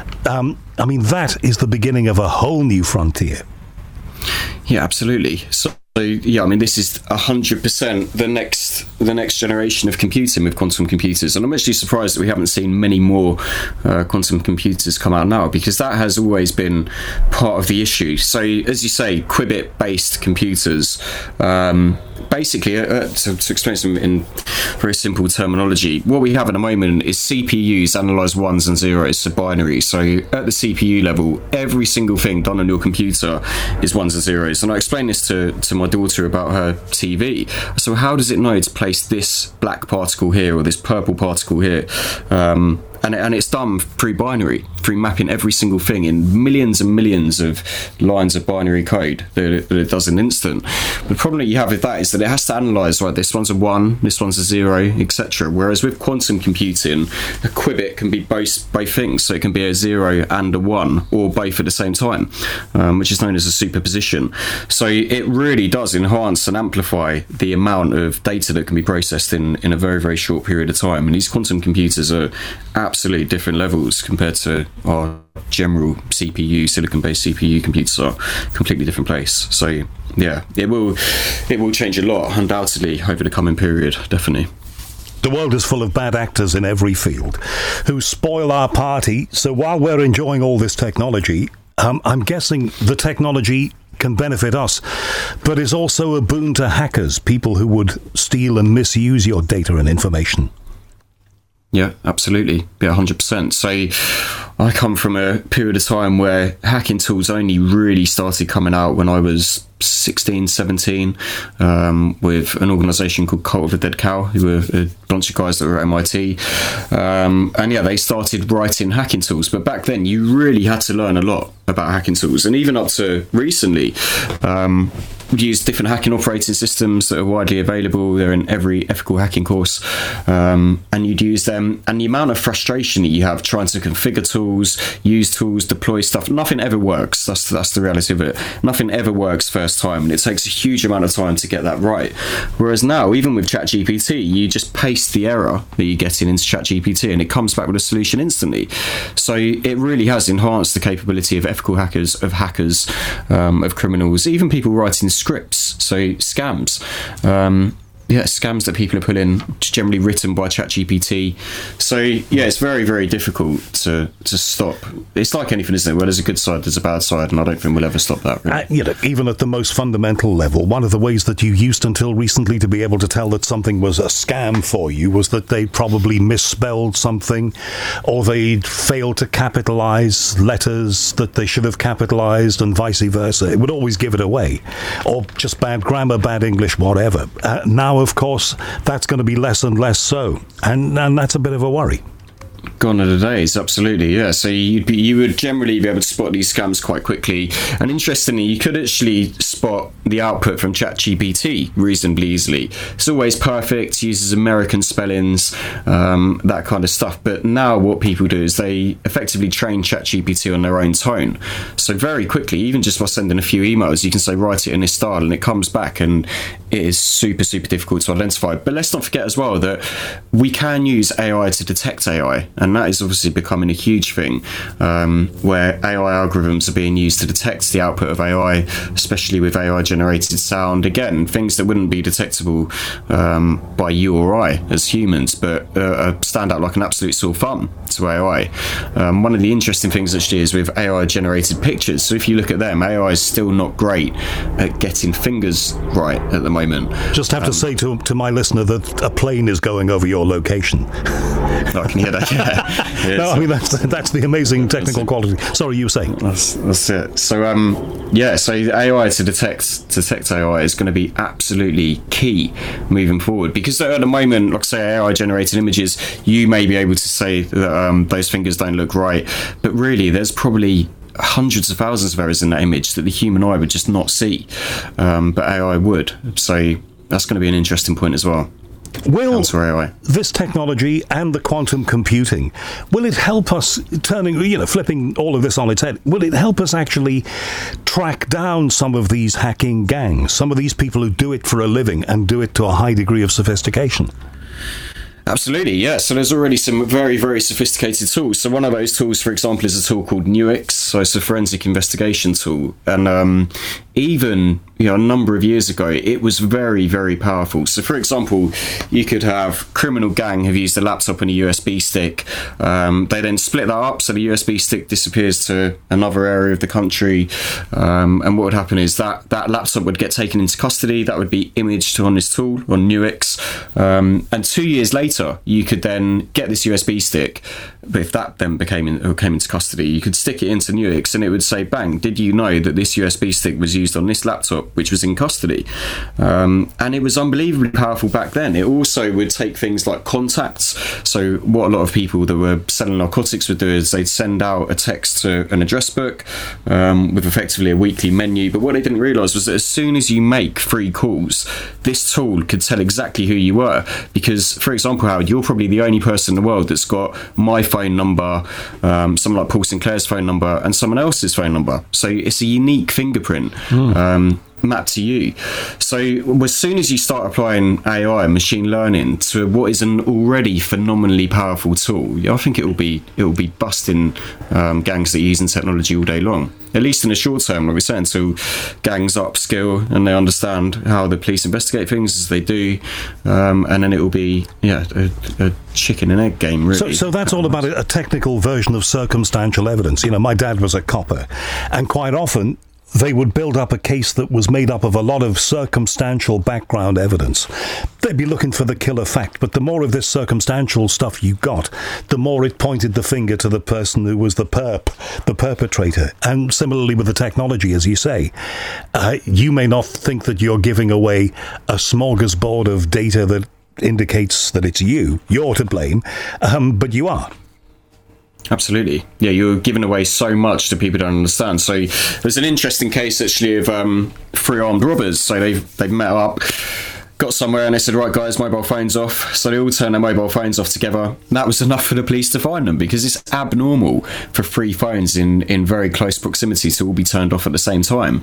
That is the beginning of a whole new frontier. Yeah, absolutely. So this is 100% the next generation of computing with quantum computers, and I'm actually surprised that we haven't seen many more quantum computers come out now, because that has always been part of the issue. So, as you say, qubit-based computers. Basically, to explain some in very simple terminology, what we have at the moment is CPUs analyze ones and zeros, so binary. So at the CPU level, every single thing done on your computer is ones and zeros. And I explained this to my daughter about her TV. So how does it know to place this black particle here or this purple particle here? And it's done through binary, through mapping every single thing in millions and millions of lines of binary code that it does in an instant. The problem that you have with that is that it has to analyse, right, this one's a 1, this one's a 0, etc. Whereas with quantum computing, a qubit can be both things. So it can be a 0 and a 1, or both at the same time, which is known as a superposition. So it really does enhance and amplify the amount of data that can be processed in a very, very short period of time. And these quantum computers are absolutely different levels compared to our general CPU, silicon-based CPU computers are a completely different place. So yeah, it will change a lot, undoubtedly, over the coming period, definitely. The world is full of bad actors in every field who spoil our party. So while we're enjoying all this technology, I'm guessing the technology can benefit us, but is also a boon to hackers, people who would steal and misuse your data and information. Yeah, absolutely. Yeah, 100%. So I come from a period of time where hacking tools only really started coming out when I was 16, 17, with an organisation called Cult of the Dead Cow, who were a bunch of guys that were at MIT. And yeah, they started writing hacking tools. But back then, you really had to learn a lot about hacking tools. And even up to recently, use different hacking operating systems that are widely available. They're in every ethical hacking course, and you'd use them. And the amount of frustration that you have trying to configure tools, use tools, deploy stuff, nothing ever works. That's the reality of it. Nothing ever works first time, and it takes a huge amount of time to get that right. Whereas now, even with ChatGPT, you just paste the error that you're getting into ChatGPT, and it comes back with a solution instantly. So it really has enhanced the capability of ethical hackers, of criminals, even people writing scripts, so scams. Scams that people are pulling, generally written by ChatGPT. So yeah, it's very, very difficult to stop. It's like anything, isn't it? Where there's a good side, there's a bad side, and I don't think we'll ever stop that. Really. Even at the most fundamental level, one of the ways that you used until recently to be able to tell that something was a scam for you was that they probably misspelled something, or they'd failed to capitalize letters that they should have capitalized, and vice versa. It would always give it away, or just bad grammar, bad English, whatever. Now, of course, that's going to be less and less so, and that's a bit of a worry. Gone are the days, absolutely, yeah. So you would generally be able to spot these scams quite quickly. And interestingly, you could actually spot the output from ChatGPT reasonably easily. It's always perfect, uses American spellings, that kind of stuff. But now what people do is they effectively train ChatGPT on their own tone. So very quickly, even just by sending a few emails, you can say, write it in this style, and it comes back, and it is super, super difficult to identify. But let's not forget as well that we can use AI to detect AI. And that is obviously becoming a huge thing, where AI algorithms are being used to detect the output of AI, especially with AI-generated sound. Again, things that wouldn't be detectable by you or I as humans, but stand out like an absolute sore thumb to AI. One of the interesting things actually is with AI-generated pictures. So if you look at them, AI is still not great at getting fingers right at the moment. Just have to say to my listener that a plane is going over your location. I can hear that, yeah. No, I mean, that's the amazing technical quality. Sorry, you were saying. That's it. So, so AI to detect AI is going to be absolutely key moving forward, because at the moment, like I say, AI-generated images, you may be able to say that those fingers don't look right, but really, there's probably hundreds of thousands of errors in that image that the human eye would just not see, but AI would. So that's going to be an interesting point as well. Will this technology and the quantum computing, will it help us flipping all of this on its head, will it help us actually track down some of these hacking gangs, some of these people who do it for a living and do it to a high degree of sophistication? Absolutely, yeah. So there's already some very, very sophisticated tools. So one of those tools, for example, is a tool called Nuix. So it's a forensic investigation tool. And even a number of years ago, it was very, very powerful. So for example, you could have criminal gang have used a laptop and a USB stick. They then split that up, so the USB stick disappears to another area of the country. And what would happen is that laptop would get taken into custody. That would be imaged on this tool, on Nuix. And 2 years later, you could then get this USB stick, but if that then came into custody, you could stick it into Nuix, and it would say, bang, did you know that this USB stick was used on this laptop, which was in custody? And it was unbelievably powerful back then. It also would take things like contacts. So what a lot of people that were selling narcotics would do is they'd send out a text to an address book with effectively a weekly menu. But what they didn't realise was that as soon as you make 3 calls, this tool could tell exactly who you were. Because, for example, Howard, you're probably the only person in the world that's got my phone number, someone like Paul Sinclair's phone number, and someone else's phone number. So it's a unique fingerprint mapped to you. So as soon as you start applying AI and machine learning to what is an already phenomenally powerful tool, I think it will be busting gangs that are using technology all day long. At least in the short term, like we said, until gangs upskill and they understand how the police investigate things as they do, and then it will be a chicken and egg game, really. So that's all about a technical version of circumstantial evidence. My dad was a copper, and quite often they would build up a case that was made up of a lot of circumstantial background evidence. They'd be looking for the killer fact, but the more of this circumstantial stuff you got, the more it pointed the finger to the person who was the perpetrator. And similarly with the technology, as you say, you may not think that you're giving away a smorgasbord of data that indicates that it's you're to blame, but you are. Absolutely. Yeah, you're giving away so much that people don't understand. So there's an interesting case actually of 3 armed robbers. So they've met up, got somewhere, and they said, right guys, mobile phones off. So they all turned their mobile phones off together. And that was enough for the police to find them, because it's abnormal for 3 phones in very close proximity to all be turned off at the same time.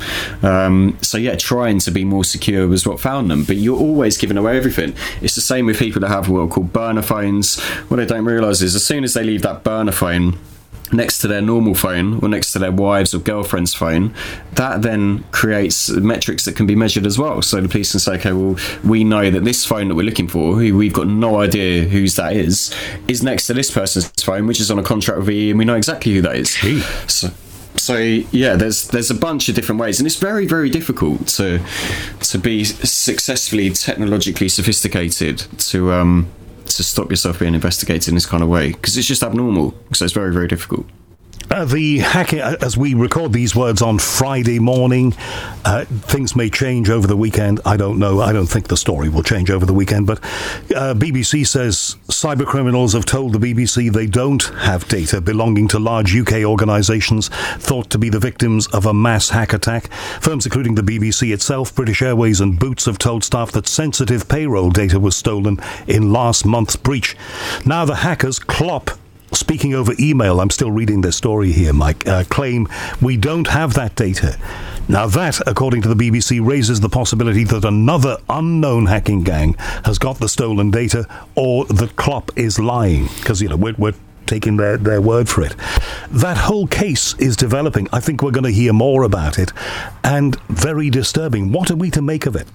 So yeah, trying to be more secure was what found them, but you're always giving away everything. It's the same with people that have what are called burner phones. What they don't realise is as soon as they leave that burner phone next to their normal phone or next to their wives or girlfriend's phone, that then creates metrics that can be measured as well. So the police can say, okay, well, we know that this phone that we're looking for, who we've got no idea whose that is next to this person's phone, which is on a contract with EE, and we know exactly who that is. So yeah, there's a bunch of different ways, and it's very, very difficult to be successfully technologically sophisticated to stop yourself being investigated in this kind of way, because it's just abnormal. So it's very, very difficult. The hacking, as we record these words on Friday morning, things may change over the weekend. I don't know. I don't think the story will change over the weekend, but BBC says cybercriminals have told the BBC they don't have data belonging to large UK organisations thought to be the victims of a mass hack attack. Firms including the BBC itself, British Airways and Boots have told staff that sensitive payroll data was stolen in last month's breach. Now the hackers, Klopp, speaking over email, I'm still reading this story here, Mike, claim we don't have that data. Now that, according to the BBC, raises the possibility that another unknown hacking gang has got the stolen data, or that Klopp is lying, because, you know, we're taking their word for it. That whole case is developing. I think we're going to hear more about it, and very disturbing. What are we to make of it?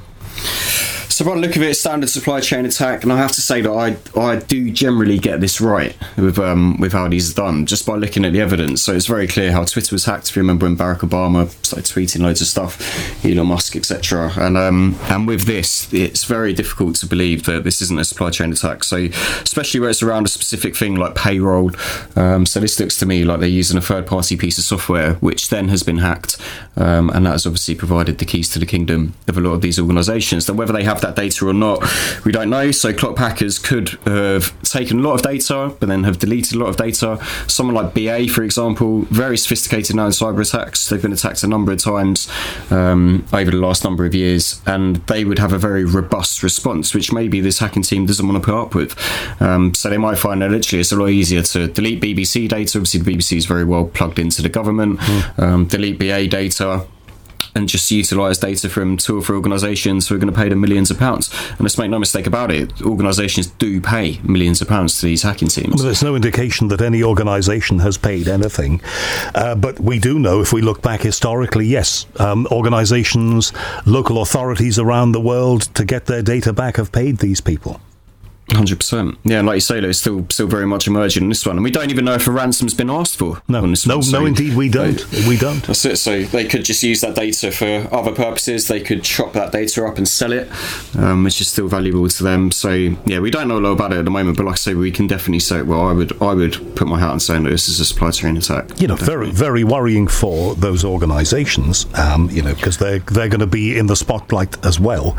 So by the look of it, standard supply chain attack, and I have to say that I do generally get this right with how these are done, just by looking at the evidence. So it's very clear how Twitter was hacked. If you remember when Barack Obama started tweeting loads of stuff, Elon Musk, etc. And with this, it's very difficult to believe that this isn't a supply chain attack. So especially where it's around a specific thing like payroll. So this looks to me like they're using a third-party piece of software, which then has been hacked, and that has obviously provided the keys to the kingdom of a lot of these organisations. That whether they have that data or not, we don't know. So Klopp hackers could have taken a lot of data but then have deleted a lot of data. Someone like BA, for example, very sophisticated now in cyber attacks. They've been attacked a number of times over the last number of years, and they would have a very robust response, which maybe this hacking team doesn't want to put up with. So they might find that literally it's a lot easier to delete BBC data. Obviously the BBC is very well plugged into the government. Delete BA data and just utilise data from 2 or 3 organisations who are going to pay them millions of pounds. And let's make no mistake about it, organisations do pay millions of pounds to these hacking teams. Well, there's no indication that any organisation has paid anything. But we do know, if we look back historically, yes, organisations, local authorities around the world, to get their data back, have paid these people. 100%. Yeah, and like you say, it's still very much emerging in this one, and we don't even know if a ransom's been asked for. No, indeed, we don't. We don't. That's it. So they could just use that data for other purposes. They could chop that data up and sell it, which is still valuable to them. So yeah, we don't know a lot about it at the moment, but like I say, we can definitely say, well, I would put my hat on saying that this is a supply chain attack. You know, definitely. Very worrying for those organisations. You know, because they're going to be in the spotlight as well.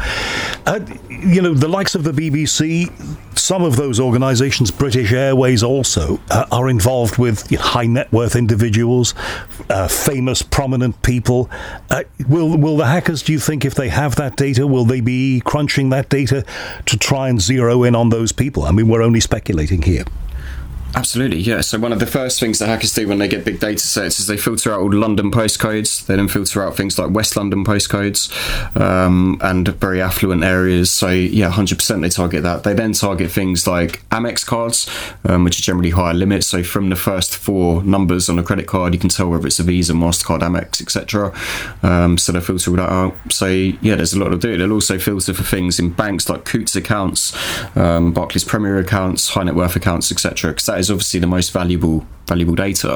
You know, the likes of the BBC. Some of those organisations, British Airways also, are involved with high net worth individuals, famous, prominent people. Will the hackers, do you think, if they have that data, will they be crunching that data to try and zero in on those people? I mean, we're only speculating here. Absolutely, yeah. So one of the first things that hackers do when they get big data sets is they filter out all London postcodes. They then filter out things like West London postcodes and very affluent areas. So yeah, 100% they target that. They then target things like Amex cards, which are generally higher limits. So from the first 4 numbers on a credit card, you can tell whether it's a Visa, MasterCard, Amex, etc. So they filter all that out. So yeah, there's a lot to do. They'll also filter for things in banks like Coutts accounts, Barclays Premier accounts, high net worth accounts, etc. Because that is obviously the most valuable data.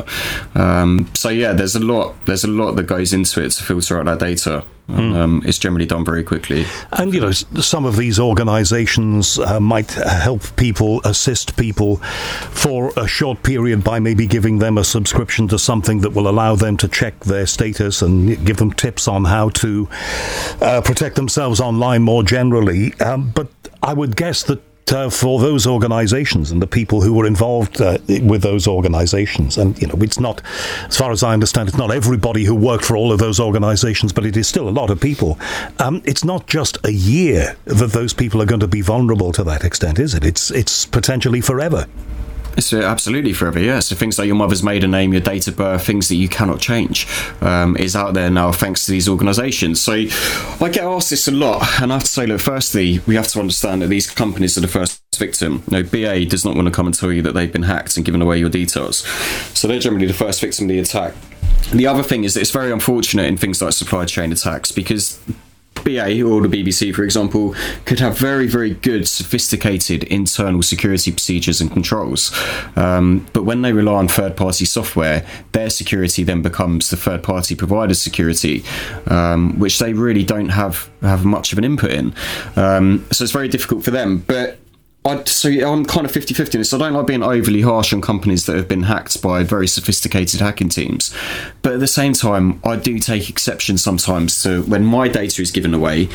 So yeah, there's a lot that goes into it to filter out that data. It's generally done very quickly. And, you know, some of these organizations might help people, assist people for a short period by maybe giving them a subscription to something that will allow them to check their status and give them tips on how to protect themselves online more generally. But I would guess that for those organizations and the people who were involved with those organizations, and, you know, it's not, as far as I understand, it's not everybody who worked for all of those organizations, but it is still a lot of people. It's not just a year that those people are going to be vulnerable to that extent, is it? It's potentially forever. It's absolutely forever, yeah. So things like your mother's maiden name, your date of birth, things that you cannot change, is out there now thanks to these organisations. So I get asked this a lot, and I have to say, look, firstly, we have to understand that these companies are the first victim. You know, BA does not want to come and tell you that they've been hacked and given away your details. So they're generally the first victim of the attack. The other thing is that it's very unfortunate in things like supply chain attacks, because BA or the BBC, for example, could have very, very good, sophisticated internal security procedures and controls. But when they rely on third-party software, their security then becomes the third-party provider's security, which they really don't have much of an input in. So it's very difficult for them. But I'm kind of 50-50 in this. I don't like being overly harsh on companies that have been hacked by very sophisticated hacking teams. But at the same time, I do take exception sometimes to when my data is given away,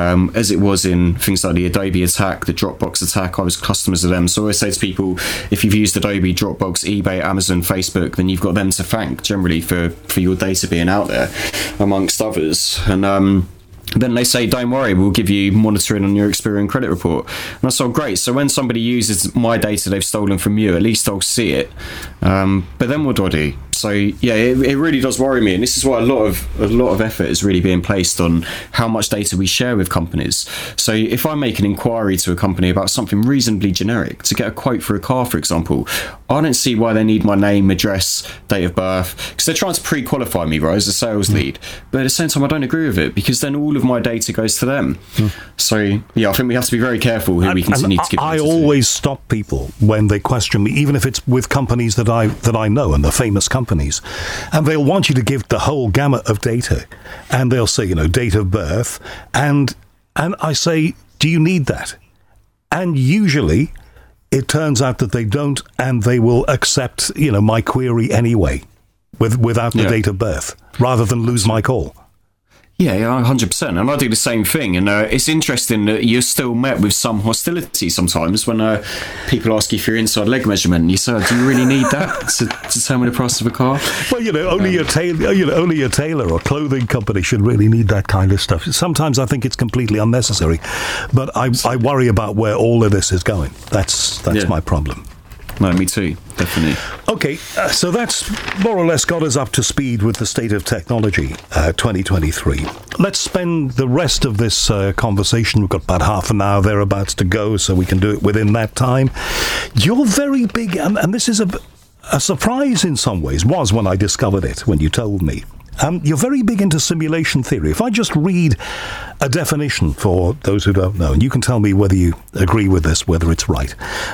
as it was in things like the Adobe attack, the Dropbox attack. I was customers of them. So I always say to people, if you've used Adobe, Dropbox, eBay, Amazon, Facebook, then you've got them to thank generally for your data being out there, amongst others. And then they say, don't worry, we'll give you monitoring on your Experian credit report. And I thought, great. So when somebody uses my data they've stolen from you, at least I'll see it. But then what do I do? So yeah, it really does worry me, and this is why a lot of effort is really being placed on how much data we share with companies. So if I make an inquiry to a company about something reasonably generic, to get a quote for a car, for example, I don't see why they need my name, address, date of birth, because they're trying to pre-qualify me, right, as a sales lead. But at the same time, I don't agree with it, because then all of my data goes to them. So yeah, I think we have to be very careful who we continue to give. I always stop people when they question me, even if it's with companies that I know and the famous companies, and they'll want you to give the whole gamut of data, and they'll say, you know, date of birth, and I say, do you need that? And usually it turns out that they don't, and they will accept, you know, my query anyway without the date of birth, rather than lose my call. Yeah, 100%. And I do the same thing. And it's interesting that you're still met with some hostility sometimes when people ask you for your inside leg measurement. And you say, do you really need that to determine the price of a car? Well, you know, only a tailor or clothing company should really need that kind of stuff. Sometimes I think it's completely unnecessary. But I worry about where all of this is going. That's my problem. No, me too, definitely. Okay, so that's more or less got us up to speed with the state of technology 2023. Let's spend the rest of this conversation, we've got about half an hour thereabouts to go, so we can do it within that time. You're very big, and this is a surprise in some ways, was when I discovered it, when you told me. You're very big into simulation theory. If I just read a definition for those who don't know, and you can tell me whether you agree with this, whether it's right.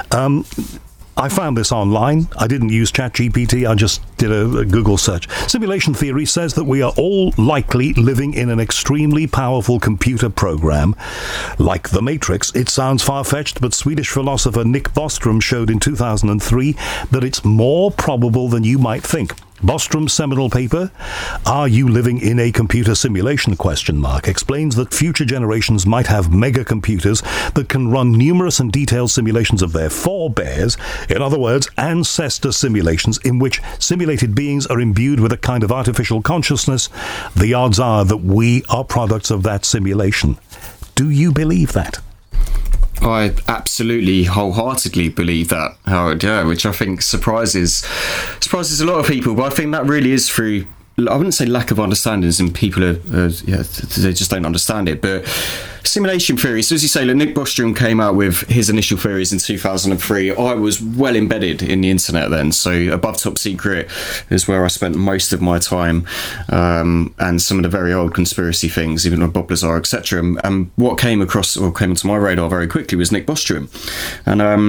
I found this online. I didn't use ChatGPT. I just did a Google search. Simulation theory says that we are all likely living in an extremely powerful computer program like The Matrix. It sounds far-fetched, but Swedish philosopher Nick Bostrom showed in 2003 that it's more probable than you might think. Bostrom's seminal paper, Are You Living in a Computer Simulation? Explains that future generations might have mega-computers that can run numerous and detailed simulations of their forebears, in other words, ancestor simulations in which simulated beings are imbued with a kind of artificial consciousness. The odds are that we are products of that simulation. Do you believe that? I absolutely wholeheartedly believe that, Howard, which I think surprises a lot of people, but I think that really is through, I wouldn't say lack of understanding, and people they just don't understand it, but simulation theory. So as you say, Nick Bostrom came out with his initial theories in 2003. I was well embedded in the internet then, so Above Top Secret is where I spent most of my time, and some of the very old conspiracy things, even on Bob Lazar, etc. And what came onto my radar very quickly was Nick Bostrom, and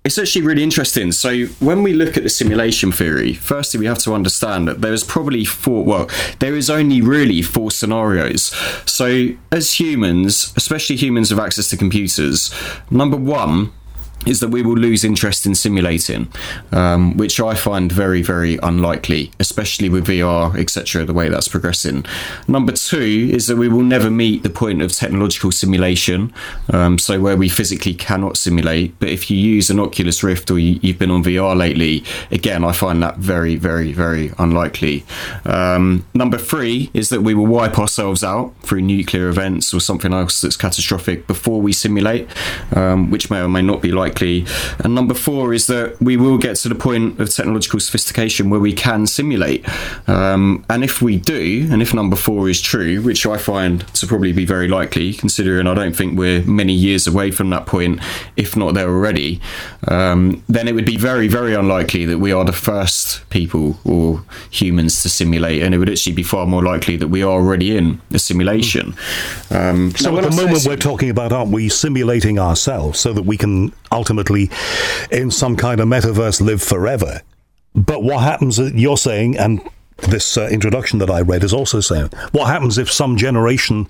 It's actually really interesting. So when we look at the simulation theory, firstly, we have to understand that there is probably there is only really 4 scenarios. So as humans, especially humans with access to computers, number one is that we will lose interest in simulating, which I find very, very unlikely, especially with VR, etc., the way that's progressing. Number 2 is that we will never meet the point of technological simulation, so where we physically cannot simulate. But if you use an Oculus Rift or you've been on VR lately, again, I find that very, very, very unlikely. Number 3 is that we will wipe ourselves out through nuclear events or something else that's catastrophic before we simulate, which may or may not be likely. And number 4 is that we will get to the point of technological sophistication where we can simulate. And if we do, and if number 4 is true, which I find to probably be very likely, considering I don't think we're many years away from that point, if not there already, then it would be very, very unlikely that we are the first people or humans to simulate, and it would actually be far more likely that we are already in a simulation. So at the moment we're talking about, aren't we simulating ourselves so that we can ultimately, in some kind of metaverse, live forever? But what happens, you're saying, and this introduction that I read is also saying, what happens if some generation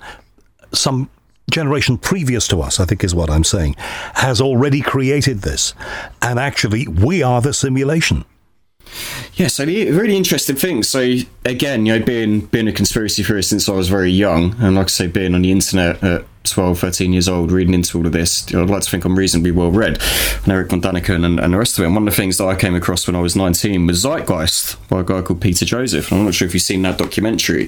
previous to us, I think is what I'm saying, has already created this, and actually we are the simulation? Yeah, so the really interesting thing. So again, being a conspiracy theorist since I was very young, and like I say, being on the internet at 12, 13 years old, reading into all of this, I'd like to think I'm reasonably well read, and Eric von Daniken and the rest of it. And one of the things that I came across when I was 19 was Zeitgeist by a guy called Peter Joseph. And I'm not sure if you've seen that documentary.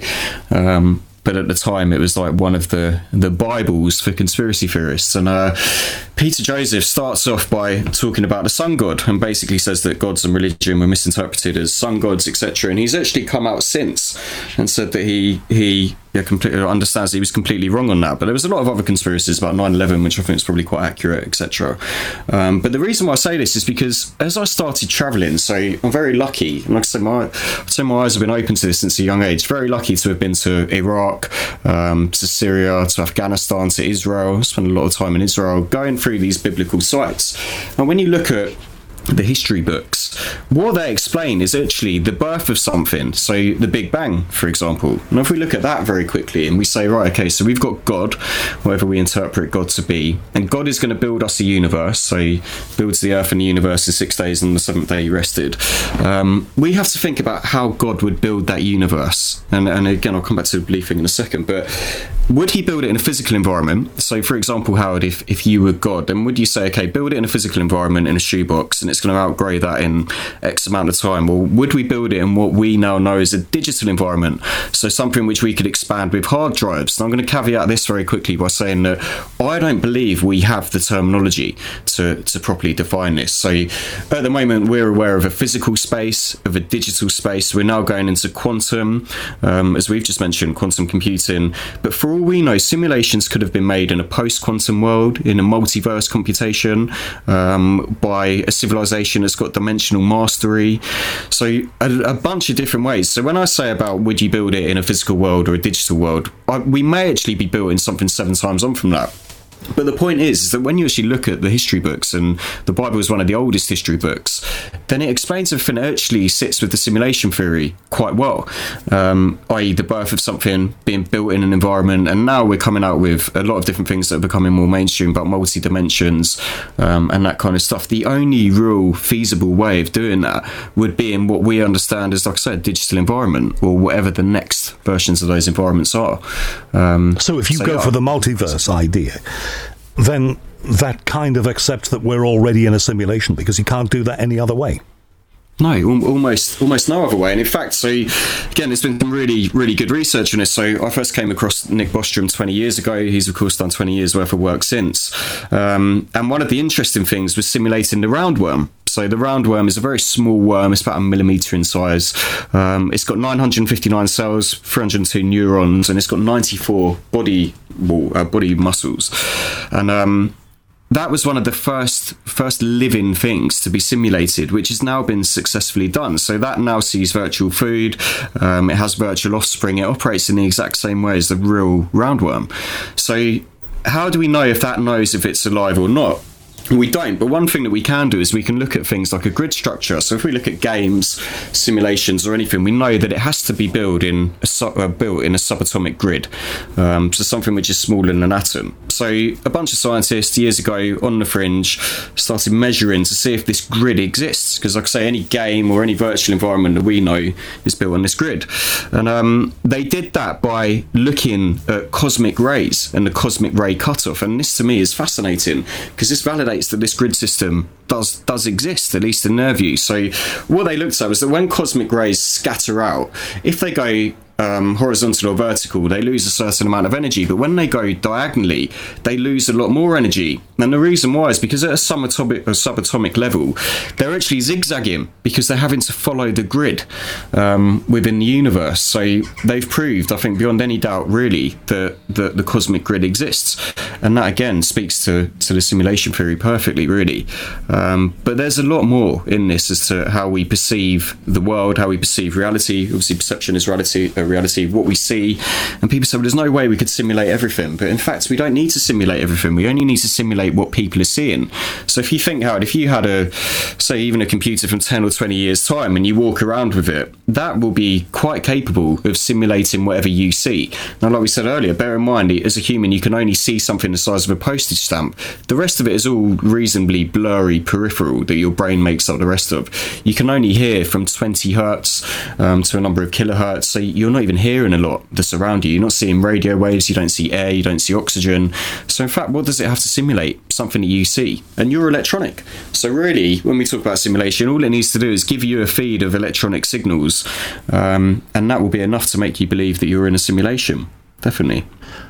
But at the time, it was like one of the Bibles for conspiracy theorists. And Peter Joseph starts off by talking about the sun god and basically says that gods and religion were misinterpreted as sun gods, etc. And he's actually come out since and said that he completely understands that he was completely wrong on that. But there was a lot of other conspiracies about 9/11, which I think is probably quite accurate, etc. But the reason why I say this is because as I started travelling, so I'm very lucky, and like I say, my eyes have been open to this since a young age. Very lucky to have been to Iraq, to Syria, to Afghanistan, to Israel. I spent a lot of time in Israel going through these biblical sites. And when you look at the history books, what they explain is actually the birth of something. So the Big Bang, for example. And if we look at that very quickly and we say, right, okay, so we've got God, whatever we interpret God to be, and God is going to build us a universe. So he builds the earth and the universe in 6 days, and on the 7th day he rested. We have to think about how God would build that universe. And again, I'll come back to the belief thing in a second, but would he build it in a physical environment? So for example, Howard, if you were God, then would you say, okay, build it in a physical environment in a shoebox, and it's going to outgrow that in X amount of time? Or would we build it in what we now know as a digital environment? So something which we could expand with hard drives. And I'm going to caveat this very quickly by saying that I don't believe we have the terminology to properly define this. So at the moment, we're aware of a physical space, of a digital space. We're now going into quantum, as we've just mentioned, quantum computing. But for all we know, simulations could have been made in a post-quantum world, in a multiverse computation, by a civilization that's got dimensional mastery. So a bunch of different ways. So when I say about would you build it in a physical world or a digital world, we may actually be building something 7 times on from that. But the point is that when you actually look at the history books, and the Bible is one of the oldest history books, then it explains everything that actually sits with the simulation theory quite well, i.e. the birth of something being built in an environment. And now we're coming out with a lot of different things that are becoming more mainstream about multi-dimensions and that kind of stuff. The only real feasible way of doing that would be in what we understand as, like I said, digital environment, or whatever the next versions of those environments are. So if you go for the multiverse idea, then that kind of accepts that we're already in a simulation, because you can't do that any other way. No, almost no other way. And in fact, so again, there's been some really, really good research on this. So I first came across Nick Bostrom 20 years ago. He's, of course, done 20 years worth of work since. And one of the interesting things was simulating the roundworm. So the roundworm is a very small worm. It's about 1 millimetre in size. It's got 959 cells, 302 neurons, and it's got 94 body muscles. And that was one of the first living things to be simulated, which has now been successfully done. So that now sees virtual food. It has virtual offspring. It operates in the exact same way as the real roundworm. So how do we know if that knows if it's alive or not? We don't, but one thing that we can do is we can look at things like a grid structure. So if we look at games, simulations, or anything, we know that it has to be built in a subatomic grid, so something which is smaller than an atom. So a bunch of scientists years ago on the Fringe started measuring to see if this grid exists, because like I say, any game or any virtual environment that we know is built on this grid. And they did that by looking at cosmic rays and the cosmic ray cutoff, and this to me is fascinating because this validates that this grid system does exist, at least in their view. So what they looked at was that when cosmic rays scatter out, if they go horizontal or vertical, they lose a certain amount of energy, but when they go diagonally, they lose a lot more energy. And the reason why is because at a subatomic level, they're actually zigzagging because they're having to follow the grid within the universe. So they've proved, I think, beyond any doubt, really, that the cosmic grid exists. And that, again, speaks to the simulation theory perfectly, really. But there's a lot more in this as to how we perceive the world, how we perceive reality. Obviously, perception is reality, what we see. And people say, well, there's no way we could simulate everything. But in fact, we don't need to simulate everything. We only need to simulate what people are seeing. So if you think, Howard, if you had even a computer from 10 or 20 years' time and you walk around with it, that will be quite capable of simulating whatever you see. Now, like we said earlier, bear in mind, as a human, you can only see something the size of a postage stamp. The rest of it is all reasonably blurry peripheral that your brain makes up the rest of. You can only hear from 20 hertz to a number of kilohertz, so you're not even hearing a lot that's around you. You're not seeing radio waves, you don't see air, you don't see oxygen. So in fact, what does it have to simulate? Something that you see. And you're electronic. So really, when we talk about simulation, all it needs to do is give you a feed of electronic signals, and that will be enough to make you believe that you're in a simulation. Definitely.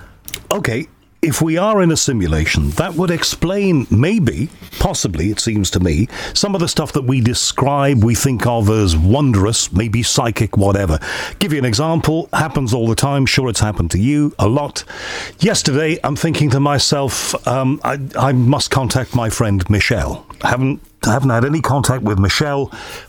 Okay. If we are in a simulation, that would explain, maybe, possibly, it seems to me, some of the stuff that we describe, we think of as wondrous, maybe psychic, whatever. Give you an example, happens all the time, sure it's happened to you, a lot. Yesterday, I'm thinking to myself, I must contact my friend Michelle. I haven't had any contact with Michelle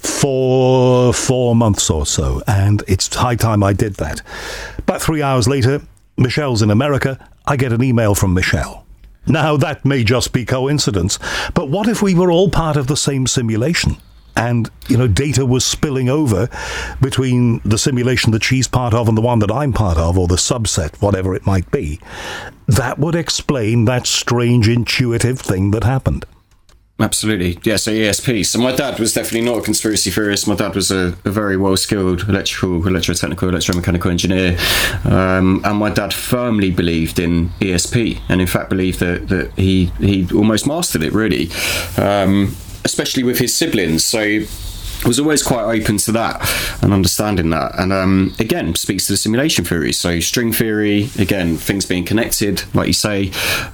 for 4 months or so, and it's high time I did that. About 3 hours later, Michelle's in America. I get an email from Michelle. Now, that may just be coincidence, but what if we were all part of the same simulation? And, data was spilling over between the simulation that she's part of and the one that I'm part of, or the subset, whatever it might be. That would explain that strange intuitive thing that happened. Absolutely. Yeah, so ESP. So my dad was definitely not a conspiracy theorist. My dad was a very well-skilled electrotechnical, electromechanical engineer. And my dad firmly believed in ESP, and in fact believed that he almost mastered it, really, especially with his siblings. So was always quite open to that and understanding that. And again, speaks to the simulation theory. So string theory, again, things being connected, like you say.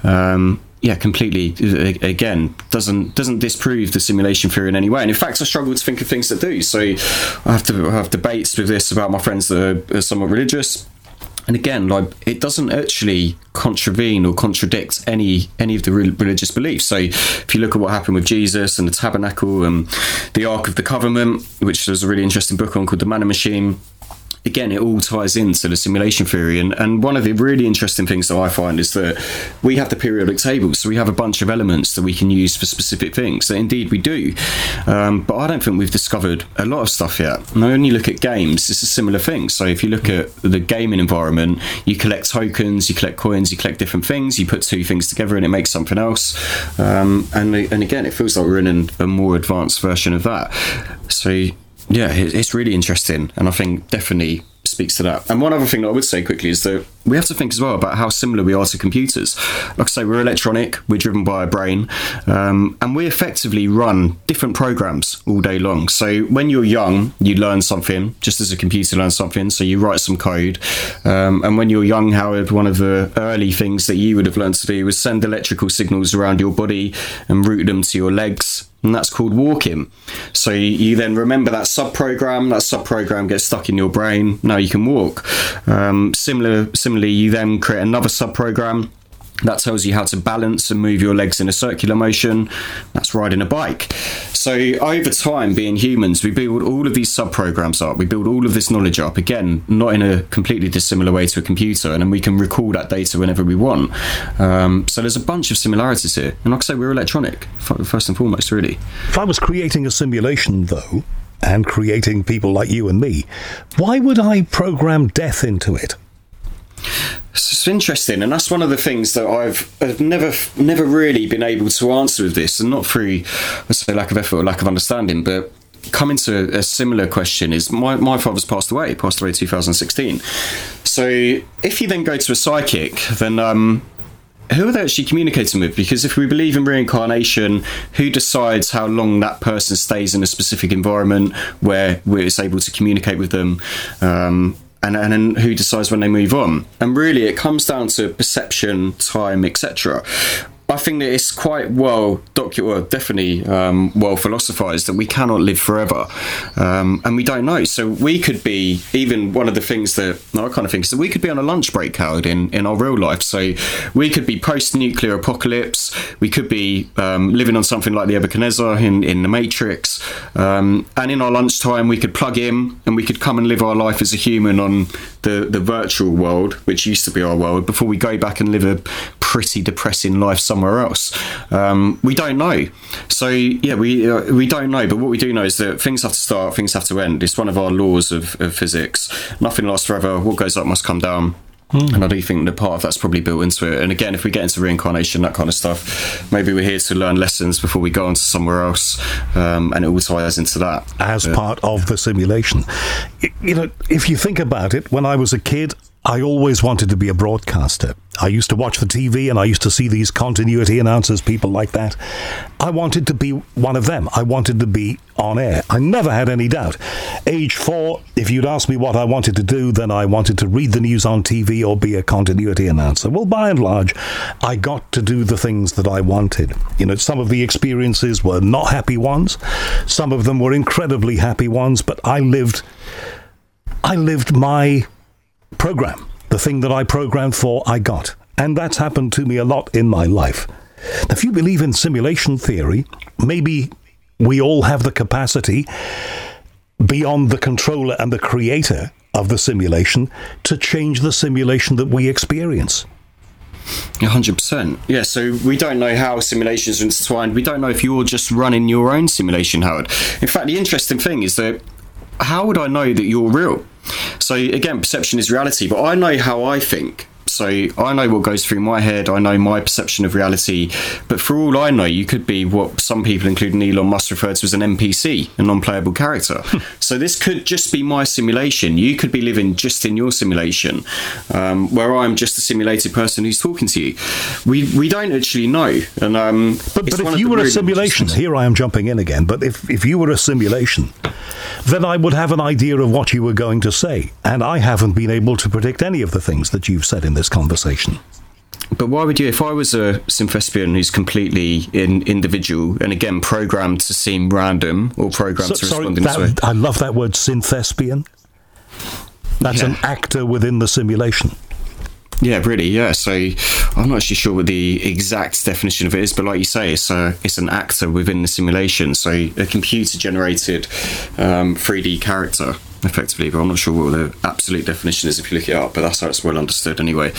Yeah, completely. Again, doesn't disprove the simulation theory in any way. And in fact, I struggle to think of things that do. So I have debates with this about my friends that are somewhat religious. And again, it doesn't actually contravene or contradict any of the religious beliefs. So if you look at what happened with Jesus and the tabernacle and the Ark of the Covenant, which there's a really interesting book on called The Manna Machine, again, it all ties into the simulation theory. And one of the really interesting things that I find is that we have the periodic table. So we have a bunch of elements that we can use for specific things. That indeed we do. But I don't think we've discovered a lot of stuff yet. And when you look at games, it's a similar thing. So if you look at the gaming environment, you collect tokens, you collect coins, you collect different things, you put two things together and it makes something else. And again, it feels like we're in a more advanced version of that. So yeah, it's really interesting, and I think definitely speaks to that. And one other thing that I would say quickly is that we have to think as well about how similar we are to computers. Like I say, we're electronic, we're driven by a brain, and we effectively run different programs all day long. So when you're young, you learn something, just as a computer learns something, so you write some code. And when you're young, Howard, one of the early things that you would have learned to do was send electrical signals around your body and route them to your legs. And that's called walking. So you then remember that subprogram gets stuck in your brain. Now you can walk. Similarly, you then create another subprogram, That tells you how to balance and move your legs in a circular motion. That's riding a bike. So over time, being humans, we build all of these sub-programs up. We build all of this knowledge up. Again, not in a completely dissimilar way to a computer. And then we can recall that data whenever we want. So there's a bunch of similarities here. And like I say, we're electronic, first and foremost, really. If I was creating a simulation, though, and creating people like you and me, why would I program death into it? It's interesting, and that's one of the things that I've never really been able to answer with this, and not through, let's say, lack of effort or lack of understanding, but coming to a similar question is my father's passed away 2016. So if you then go to a psychic, then who are they actually communicating with? Because if we believe in reincarnation, who decides how long that person stays in a specific environment where it's able to communicate with them? And then who decides when they move on? And really, it comes down to perception, time, etc. I think that it's quite definitely well philosophized that we cannot live forever, and we don't know. So we could be, even one of the things that I kind of think is that we could be on a lunch break, Howard, in our real life. So we could be post-nuclear apocalypse. We could be living on something like the Nebuchadnezzar in the Matrix, and in our lunchtime we could plug in and we could come and live our life as a human on the virtual world, which used to be our world, before we go back and live a pretty depressing life somewhere else. We don't know. So yeah, we don't know, but what we do know is that things have to start, things have to end. It's one of our laws of physics. Nothing lasts forever. What goes up must come down. And I do think that part of that's probably built into it. And again, if we get into reincarnation, that kind of stuff, maybe we're here to learn lessons before we go on to somewhere else, and it all ties into that. As part of the simulation. You know, if you think about it, when I was a kid, I always wanted to be a broadcaster. I used to watch the TV and I used to see these continuity announcers, people like that. I wanted to be one of them. I wanted to be on air. I never had any doubt. Age 4, if you'd asked me what I wanted to do, then I wanted to read the news on TV or be a continuity announcer. Well, by and large, I got to do the things that I wanted. You know, some of the experiences were not happy ones. Some of them were incredibly happy ones, but I lived my program. The thing that I programmed for, I got. And that's happened to me a lot in my life. If you believe in simulation theory, maybe we all have the capacity, beyond the controller and the creator of the simulation, to change the simulation that we experience. 100%. Yeah, so we don't know how simulations are intertwined. We don't know if you're just running your own simulation, Howard. In fact, the interesting thing is that how would I know that you're real? So again, perception is reality, but I know how I think. So I know what goes through my head. I know my perception of reality. But for all I know, you could be what some people, including Elon Musk, refer to as an NPC, a non-playable character. So this could just be my simulation. You could be living just in your simulation, where I'm just a simulated person who's talking to you. We don't actually know. And but if you were a simulation, here I am jumping in again, but if you were a simulation, then I would have an idea of what you were going to say. And I haven't been able to predict any of the things that you've said in this conversation. But why would you, if I was a synthespian who's completely individual and again programmed to seem random or programmed to respond in this way? I love that word, synthespian. That's an actor within the simulation. Yeah, really, yeah. So I'm not actually sure what the exact definition of it is, but like you say, it's an actor within the simulation. So a computer-generated 3D character, effectively, but I'm not sure what the absolute definition is if you look it up, but that's how it's well understood anyway.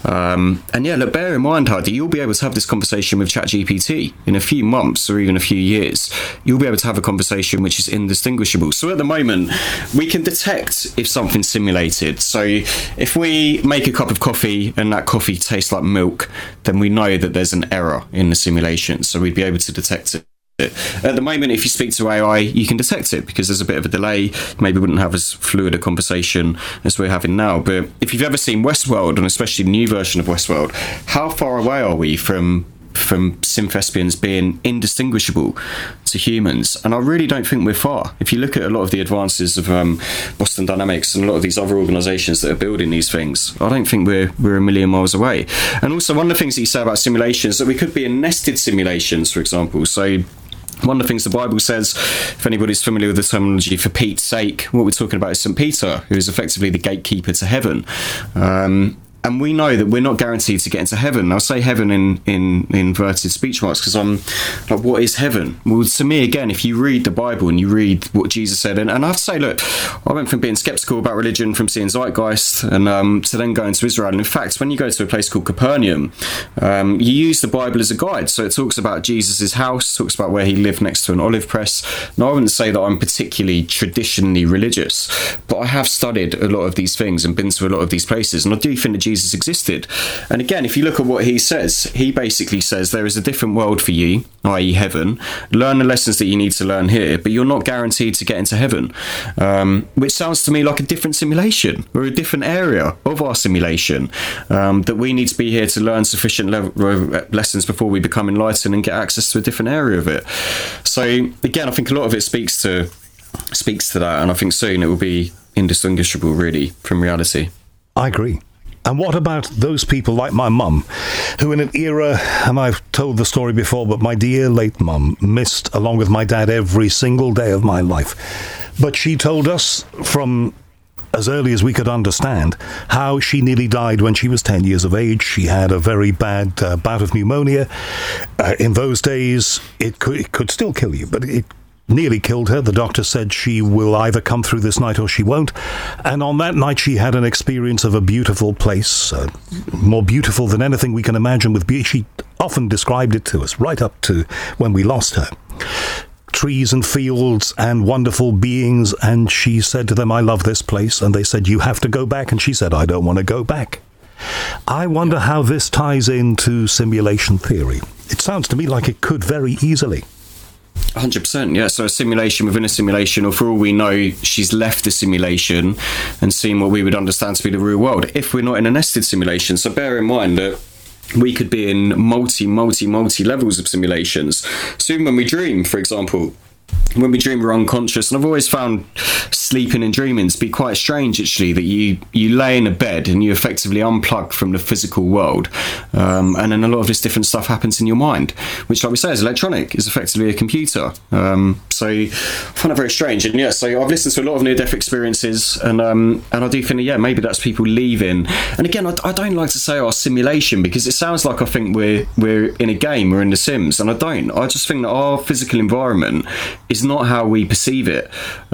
And yeah, look, bear in mind, Heidi, you'll be able to have this conversation with ChatGPT in a few months or even a few years. You'll be able to have a conversation which is indistinguishable. So at the moment, we can detect if something's simulated. So if we make a cup of coffee and that coffee tastes like milk, then we know that there's an error in the simulation. So we'd be able to detect it. At the moment, if you speak to AI, you can detect it because there's a bit of a delay. Maybe wouldn't have as fluid a conversation as we're having now. But if you've ever seen Westworld, and especially the new version of Westworld, how far away are we from synthespians being indistinguishable to humans? And I really don't think we're far. If you look at a lot of the advances of Boston Dynamics and a lot of these other organisations that are building these things, I don't think we're a million miles away. And also, one of the things that you say about simulations, that we could be in nested simulations, for example. So one of the things the Bible says, if anybody's familiar with the terminology, for Pete's sake, what we're talking about is St. Peter, who is effectively the gatekeeper to heaven. And we know that we're not guaranteed to get into heaven. I'll say heaven in inverted speech marks because I'm like, what is heaven? Well, to me, again, if you read the Bible and you read what Jesus said, and I have to say, look, I went from being skeptical about religion, from seeing Zeitgeist, and to then going to Israel. And in fact, when you go to a place called Capernaum, you use the Bible as a guide. So it talks about Jesus's house, talks about where he lived next to an olive press. Now, I wouldn't say that I'm particularly traditionally religious, but I have studied a lot of these things and been to a lot of these places, and I do think that Jesus existed. And again, if you look at what he says, he basically says there is a different world for you, i.e. heaven. Learn the lessons that you need to learn here, but you're not guaranteed to get into heaven, which sounds to me like a different simulation or a different area of our simulation, that we need to be here to learn sufficient lessons before we become enlightened and get access to a different area of it. So again, I think a lot of it speaks to that, and I think soon it will be indistinguishable really from reality. I agree. And what about those people like my mum, who in an era, and I've told the story before, but my dear late mum missed, along with my dad, every single day of my life. But she told us from as early as we could understand how she nearly died when she was 10 years of age. She had a very bad bout of pneumonia. In those days, it could still kill you, but it nearly killed her. The doctor said she will either come through this night or she won't. And on that night, she had an experience of a beautiful place, more beautiful than anything we can imagine with beauty. She often described it to us, right up to when we lost her. Trees and fields and wonderful beings. And she said to them, I love this place. And they said, you have to go back. And she said, I don't want to go back. I wonder how this ties into simulation theory. It sounds to me like it could very easily. 100%, yeah. So a simulation within a simulation, or for all we know, she's left the simulation and seen what we would understand to be the real world, if we're not in a nested simulation. So bear in mind that we could be in multi levels of simulations. So even when we dream, for example, when we dream, we're unconscious. And I've always found sleeping and dreaming to be quite strange, actually, that you lay in a bed and you effectively unplug from the physical world. And then a lot of this different stuff happens in your mind, which, like we say, is electronic, is effectively a computer. So I find that very strange. And yeah, so I've listened to a lot of near-death experiences, and I do think that, yeah, maybe that's people leaving. And again, I don't like to say our simulation, because it sounds like I think we're in a game, we're in The Sims, and I don't. I just think that our physical environment is not how we perceive it.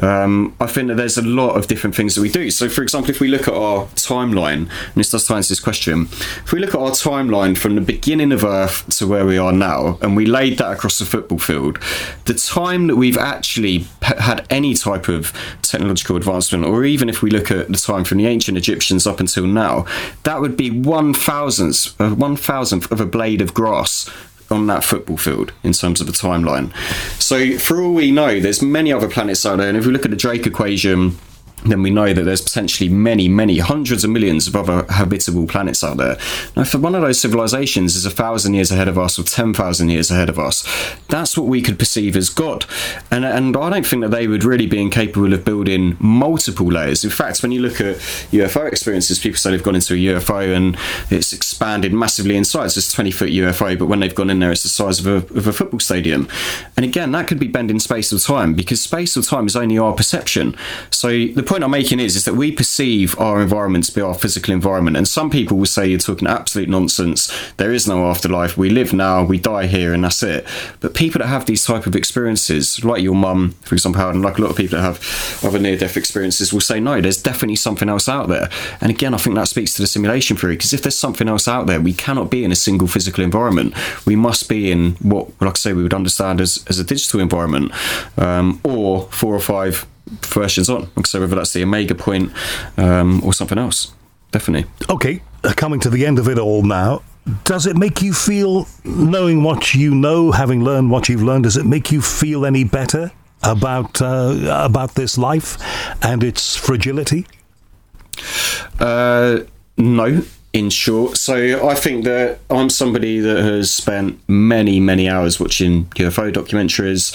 I think that there's a lot of different things that we do. So, for example, if we look at our timeline, and this does tie into this question, if we look at our timeline from the beginning of Earth to where we are now, and we laid that across the football field, the time that we've actually had any type of technological advancement, or even if we look at the time from the ancient Egyptians up until now, that would be 1,000th of a blade of grass on that football field in terms of a timeline. So for all we know, there's many other planets out there, and if we look at the Drake equation, then we know that there's potentially many hundreds of millions of other habitable planets out there. Now, if one of those civilizations is 1,000 years ahead of us or 10,000 years ahead of us, that's what we could perceive as God. And I don't think that they would really be incapable of building multiple layers. In fact, when you look at UFO experiences, people say they've gone into a UFO and it's expanded massively in size. It's a 20-foot UFO, but when they've gone in there, it's the size of a football stadium. And again, that could be bending space or time, because space or time is only our perception. So the point I'm making is that we perceive our environment to be our physical environment, and some people will say you're talking absolute nonsense. There is no afterlife. We live now, we die here, and that's it. But people that have these type of experiences, like your mum, for example, and like a lot of people that have other near-death experiences, will say no, there's definitely something else out there. And again, I think that speaks to the simulation theory, because if there's something else out there, we cannot be in a single physical environment. We must be in what, like I say, we would understand as a digital environment, or 4 or 5 versions on, so whether that's the Omega point or something else. Definitely. Okay, coming to the end of it all now, does it make you feel, knowing what you know, having learned what you've learned, does it make you feel any better about this life and its fragility? No, in short. So I think that I'm somebody that has spent many hours watching UFO documentaries,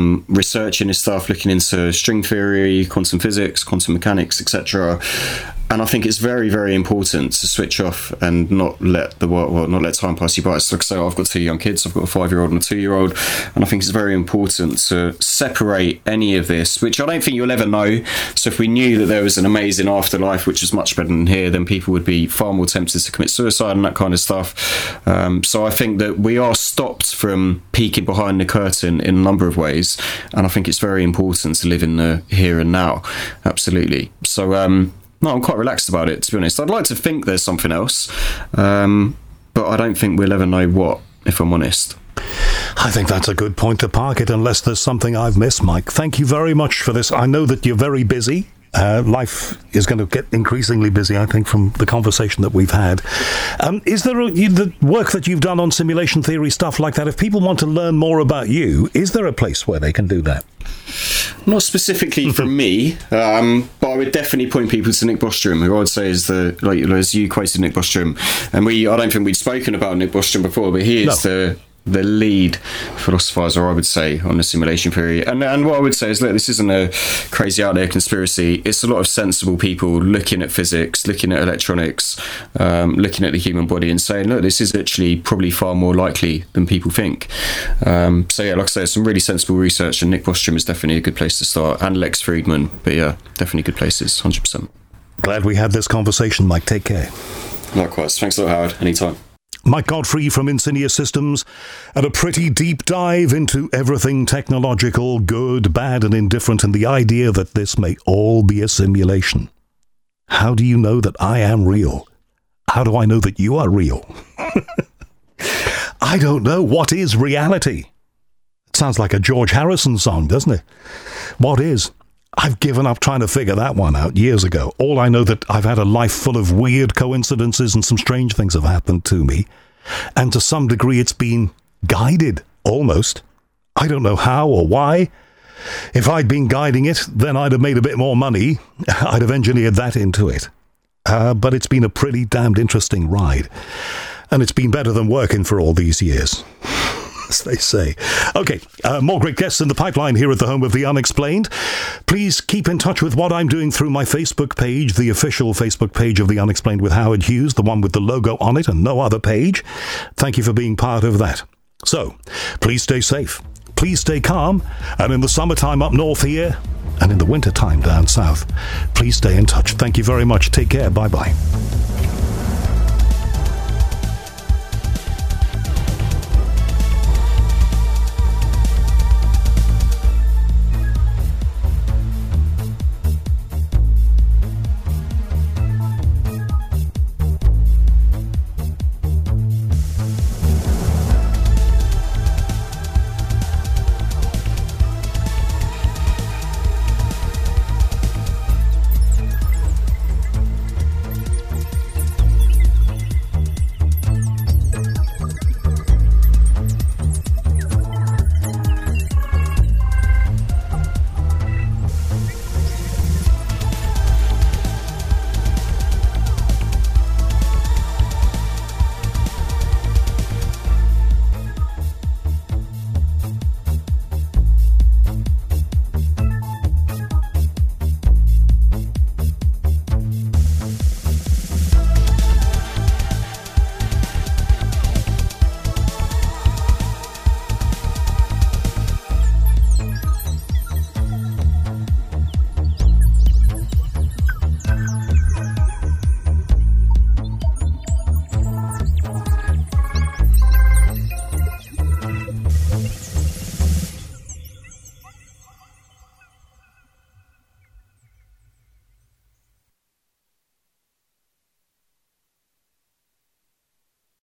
researching this stuff, looking into string theory, quantum physics, quantum mechanics, etc. And I think it's very, very important to switch off and not let not let time pass you by. So, like I say, I've got 2 young kids. I've got a 5-year-old and a 2-year-old, and I think it's very important to separate any of this, which I don't think you'll ever know. So if we knew that there was an amazing afterlife, which is much better than here, then people would be far more tempted to commit suicide and that kind of stuff. So I think that we are stopped from peeking behind the curtain in a number of ways, and I think it's very important to live in the here and now. Absolutely. So no, I'm quite relaxed about it, to be honest. I'd like to think there's something else, but I don't think we'll ever know what, if I'm honest. I think that's a good point to park it, unless there's something I've missed, Mike. Thank you very much for this. I know that you're very busy. Life is going to get increasingly busy, I think, from the conversation that we've had. Is there the work that you've done on simulation theory, stuff like that? If people want to learn more about you, is there a place where they can do that? Not specifically from me, but I would definitely point people to Nick Bostrom, who I would say is as you quoted Nick Bostrom, and I don't think we'd spoken about Nick Bostrom before, but he is the lead philosophizer, I would say, on the simulation theory. And what I would say is, look, this isn't a crazy out there conspiracy. It's a lot of sensible people looking at physics, looking at electronics, looking at the human body and saying, look, this is actually probably far more likely than people think. So yeah, like I say, some really sensible research, and Nick Bostrom is definitely a good place to start, and Lex Friedman. But yeah, definitely good places, 100%. Glad we had this conversation, Mike. Take care. Likewise. Thanks a lot, Howard. Anytime. Mike Godfrey from Insignia Systems, and a pretty deep dive into everything technological, good, bad and indifferent, and the idea that this may all be a simulation. How do you know that I am real? How do I know that you are real? I don't know. What is reality? It sounds like a George Harrison song, doesn't it? What is? I've given up trying to figure that one out years ago. All I know that I've had a life full of weird coincidences, and some strange things have happened to me. And to some degree it's been guided, almost. I don't know how or why. If I'd been guiding it, then I'd have made a bit more money. I'd have engineered that into it. But it's been a pretty damned interesting ride. And it's been better than working for all these years, as they say. Okay, more great guests in the pipeline here at the home of The Unexplained. Please keep in touch with what I'm doing through my Facebook page, the official Facebook page of The Unexplained with Howard Hughes, the one with the logo on it and no other page. Thank you for being part of that. So, please stay safe, please stay calm, and in the summertime up north here, and in the wintertime down south, please stay in touch. Thank you very much. Take care. Bye-bye.